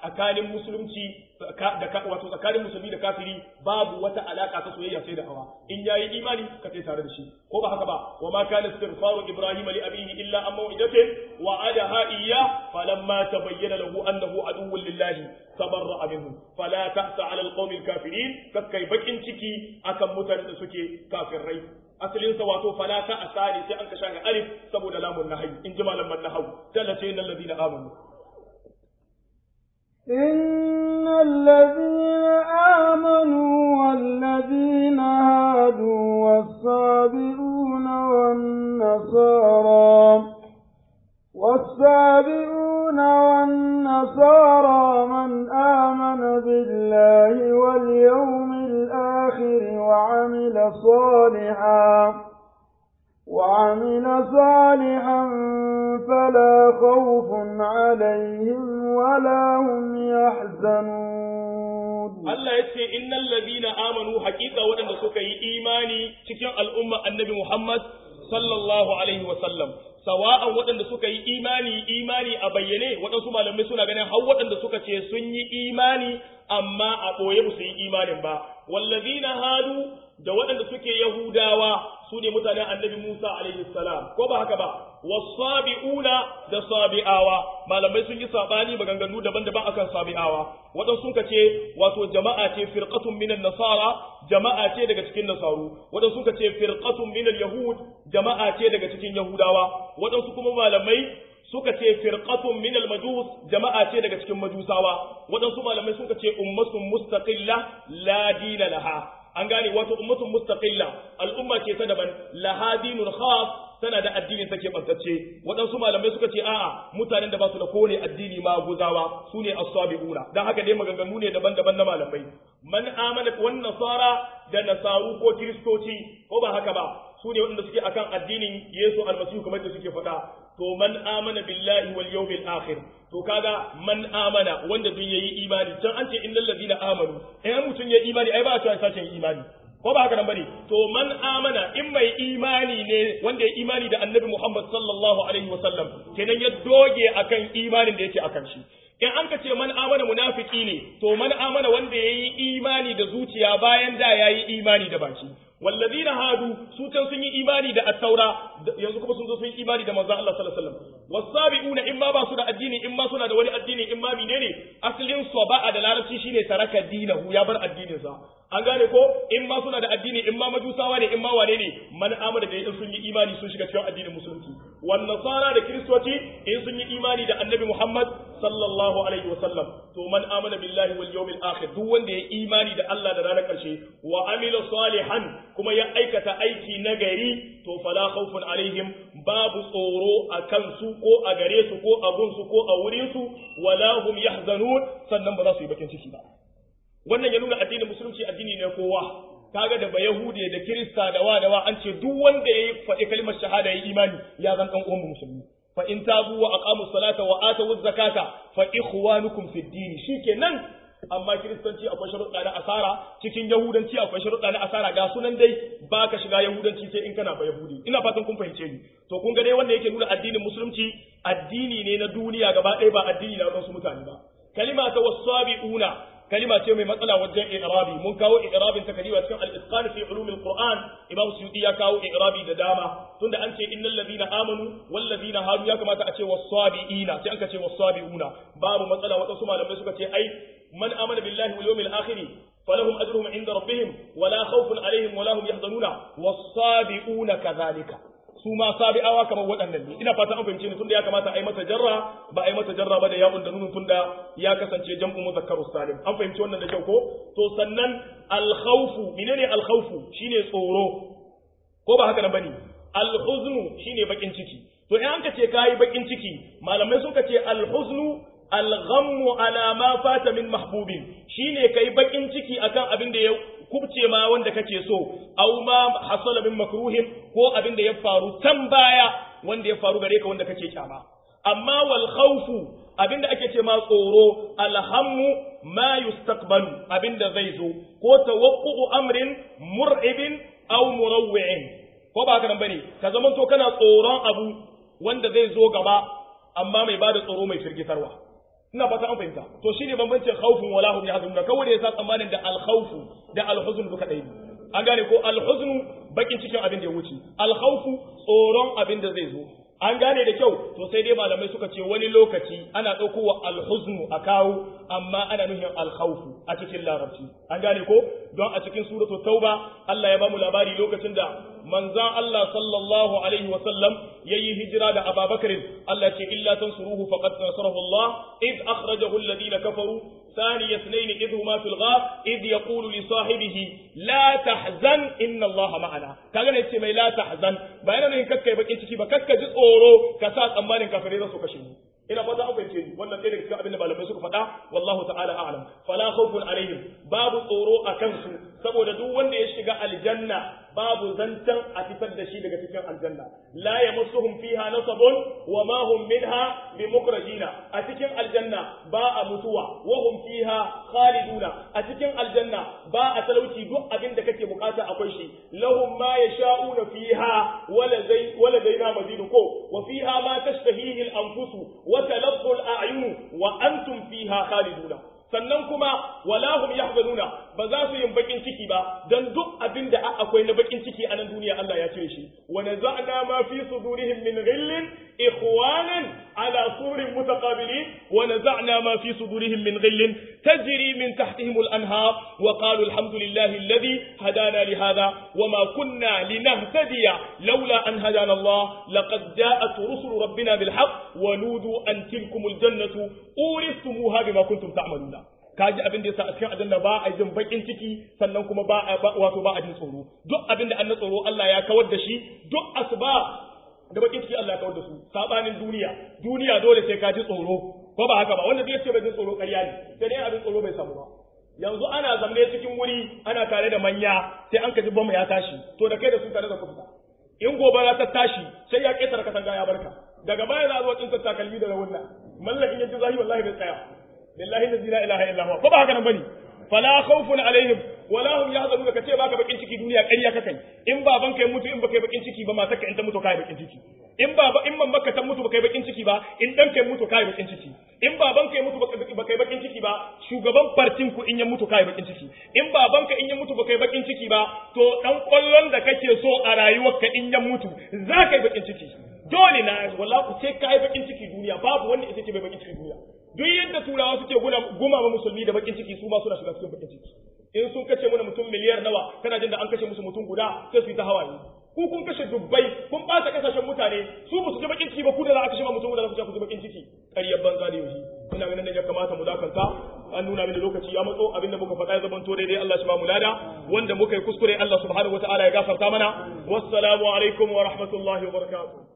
tsakanin musulunci wato tsakanin musulmi da kafiri babu wata alaka ta soyayya sai da hawa in yayi imani ka sai tare da shi ko ba haka ba wa ma kana istighfaru ibrahim li abihi illa an maw'idatin wa'adaha iyyah falamma tabayyana lahu annahu aduwwun lillahi tabarra'a minhu fala ta'sa 'ala alqawmi alkafirin kakkai bakin ciki akan mutanen da suke kafirai asalin sa wato fala ta'sa ne sai an ka shahi alif saboda lamun nahyi in ji malaman nahwu tallace innal ladina amanu إن الذين آمنوا والذين هادوا والصابئون والنصارى من آمن بالله واليوم الآخر وعمل صالحا فلا خوف عليهم ولا هم يحزنون الله يتي إن الذين آمنوا حقيقة ودن سكي إيماني تكين الأمة النبي محمد صلى الله عليه وسلم سواء ودن سكي إيماني أبيني ودن سما لم يسونا غني هو ودن سكي سني إيماني أما أبوي بسي إيماني با والذين هادوا da waɗanda suke Yahudawa su ne mutanen annabi Musa alaihi salam ko ba haka ba wasabi'una da sabi'awa malamai sun yi sabani maganganu daban-daban akan sabi'awa waɗansu sun ce wato jama'a ce firqatun minan nasara jama'a ce daga cikin nasaru waɗansu sun ce firqatun minal yahud jama'a ce daga cikin yahudawa waɗansu kuma malamai suka ce firqatun minal majus jama'a ce daga cikin majusawa waɗansu malamai suka ce ummatun mustaqilla la dina laha an gane wato ummatun mustaqilla al'umma ce ta daban laha dinun khas tana da addinin take bantacce waɗansu malamai suka ce a'a mutanen da ba su da kowane addini ma guzawa su ne as-sabiquna dan haka dai maganganu ne daban-daban na malamai man amana wan nasara da nasaru ko kristoci ko ba haka ba su ne waɗanda suke akan addinin Yesu almasihu kamar da suke faɗa to man amana billahi wal yawmil akhir to kaga man amana wanda duk yayi imani can an ce innal ladina amanu mutun yayi imani ai ba a cewa sashen imani ko ba haka nan bane to man amana in mai imani ne wanda ya imani da annabi Muhammad sallallahu alaihi wasallam kenan ya doge akan imanin da yake akan shi in an ka ce man amana munafiki ne to man amana wanda yayi imani da zuciya bayan da yayi imani da baki والذين هادوا سوتن sun yi imani da at-taura yanzu kuma sun zo sun yi imani da manzon Allah sallallahu alaihi wasallam wasabiuna imma ba su da addini imma suna da wani addini imma menene aslin saba'a da larabci shine taraka dinahu ya bar addinin sa an gane ko imma suna da addini imma majusawa ne imma wane ne man amana da sun yi imani sun shiga cikin addinin musulunci wan nasara da kristoci in sun yi imani da annabi Muhammad sallallahu alaihi wasallam to man amana billahi wal yawmil akhir duk wanda ya imani da Allah da ranar karshe wa amila salihan kuma ya aikata aiki na gari to fala khawfun alaihim babu tsoro a kansu ko a gare su ko a gunsu ko a wurin su wala hum yahzanun sannan ba za su yi bakin ciki ba wannan ya nuna addinin musulunci addini ne kowa kaga da bayahudi da kirista da wa an ce duk wanda yayi faɗi kalmar shahada yayi imani ya zan dan uwan musulmi fa in tabu wa aqamu salata wa atu zakata fa ikhwanukum fid din shikenan amma kiristanci akwai sharuɗa na asara cikin yahudanci akwai sharuɗa na asara ga sunan dai baka shiga yahudanci sai in kana ba yahudi ina fatan kun fahimce ni to kun ga dai wanda yake nuna addinin musulunci addini ne na duniya gaba ɗaya ba addini na wasu mutane ba kalima ta wasabiuna kalima ce mai matsala wajen i'rabi mun kawo i'rabin ta kadiwa cikin al-itqan fi ulum al-Qur'an Imam Suyuti ya kawo i'rabi da dama tunda an ce innal ladina amanu wal ladina hadu ya kamata a ce was-sabiina sai an ka ce was-sabiuna babu matsala wadansu malamai suka ce ai man amana billahi wal yawmil akhir falahum ajruhum inda rabbihim wala khawfun alaihim wala hum yahzanuna was-sabiuna kadhalika su ma sabi'awa kamar waɗannan ne ina fata an fahimce ni tunda ya kamata a yi mata jarra ba a yi mata jarra ba da ya'un da nunun tunda ya kasance jam'u muzakkaru salim an fahimci wannan da kyau ko to sannan al-khawfu menene al-khawfu shine tsoro ko ba haka nan bane al-huznu shine bakin ciki to in an ka ce kai bakin ciki malamai sun ka ce al-huznu al-ghammu ala ma fata min mahbubin shine kai bakin ciki akan abin da ya kubce ma wanda kake so aw ma hasala min makruhin ko abin da ya faru can baya wanda ya faru gare ka wanda kake kyama amma wal khawfu abin da ake ce ma tsoro alhammu ma yustaqbalu abin da zai zo ko tawaqqu'u amrin mur'ibin aw murawwi'in ko ba haka nan bane ka zaman to kana tsoron abu wanda zai zo gaba amma mai bada tsoro mai firgitarwa ina fata an fahimta to shine bambancin khawfun wala hum yahzanun kawai da yasa tsammanin da al-khawfu da al-huzn duka ɗaya an gane ko al-huzn bakin cikin abin da ya wuce al-khawfu tsoron abin da zai zo an gane da kyau to sai dai malamai suka ce wani lokaci ana ɗaukowa al-huzn a kawo amma ana nufin al-khawfu a cikin larabci an gane ko don a cikin suratul tauba Allah ya bamu labari lokacin da manzan Allah sallallahu alaihi wa sallam yayi hijira da Abubakar Allah ce illa tansuruhu faqad nasarahu Allah id akhrajahu alladhina kafaru ثاني اثنين إذ هما في الغار إذ يقول لصاحبه لا تحزن إن الله معنا كأن يتسمى لا تحزن بينما إن كتك يبقى إنتكي بكتك جزء أورو كسات أمان كافرين سكشين ina fata an fahimce ni wannan ɗaya daga cikin abin da malamai suka faɗa wallahu ta'ala a'lam fala khawfun alaihim babu tsoro a kansu saboda duk wanda ya shiga aljanna babu zantan a fitar da shi daga cikin aljanna la yamassuhum fiha nasabun wa ma hum minha bimukhrajina a cikin aljanna ba a mutuwa wa hum fiha khaliduna a cikin aljanna ba a talauci duk abin da kake bukata akwai shi lahum ma yasha'una fiha wala zaina mazidun ko wa fiha ma tashtahihi al-anfusu وتلظ الأعين وأنتم فيها خالدون sannan kuma wala hum yahzanuna ba za su yin bakin ciki ba dan duk abin da akwai na bakin ciki a nan duniya Allah ya cire shi wa naza'na ma fi sudurihim min ghillin ikhwanan ala surin mutaqabilin wa naza'na ma fi sudurihim min ghillin tajri min tahtihim al-anhar wa qalu alhamdulillahi alladhi hadana li hadha wa ma kunna linahtadiya lawla an hadana Allah laqad ja'at rusul rabbina bil haqq wa nudu an tilkum al-jannatu uristumuha bima kuntum ta'maluna kaji abin da yasa a cikin aljanna ba a jin bakin ciki sannan kuma ba a jin tsoro duk abin da an na tsoro Allah ya kawar da shi duk asba da bakin ciki Allah ya kawar da su sabanin duniya dole sai ka ji tsoro ko ba haka ba wanda zai ce bai jin tsoro ƙarya ne sai dai abin tsoro bai samu ba yanzu ana zamne cikin wuri ana tare da manya sai an kaji bamu ya tashi to da kai da su tare da ku fita in gobara ta tashi sai ya ketara katanga ya barka daga baya za a zo tsinta takalmi da rawunna mallakin yaji zahi wallahi bai tsaya billahi la ilaha illa huwa ko ba haka nan bane fala khawfun alaihim wala hum yahzanun kace baka bakin ciki duniya ƙarya kakai in baban kai mutu in baka bakin ciki ba matar ka in ta mutu kai bakin ciki in mamaka ta mutu baka bakin ciki ba in dan kai mutu kai bakin ciki in baban kai mutu baka bakin ciki ba shugaban partin ku in ya mutu kai bakin ciki in baban ka in ya mutu baka bakin ciki ba to dan kollon da kake so a rayuwarka in ya mutu za ka yi bakin ciki dole na wallahi sai kai bakin ciki duniya babu wanda yake bai bakin ciki duniya duk yadda turawa suke guma ma musulmi da bakin ciki su ma suna shiga cikin bakin ciki in sun kace mana mutum miliyar nawa kana jin da an kashe musu mutum guda sai su yi ta hawaye ku kun kashe dubbai kun ɓata kasashen mutane su ba su ji bakin ciki ba ku da za a kashe ma mutum guda za ku ji bakin ciki ƙaryar banza da yaushe ina ganin ya kamata mu dakanta an nuna mini lokaci ya matso abinda muka faɗa ya zama to daidai Allah shi ba mu lada wanda muka yi kuskure Allah subhanahu wataala ya gafarta mana wassalamu alaikum wa rahmatullahi wa barakatuh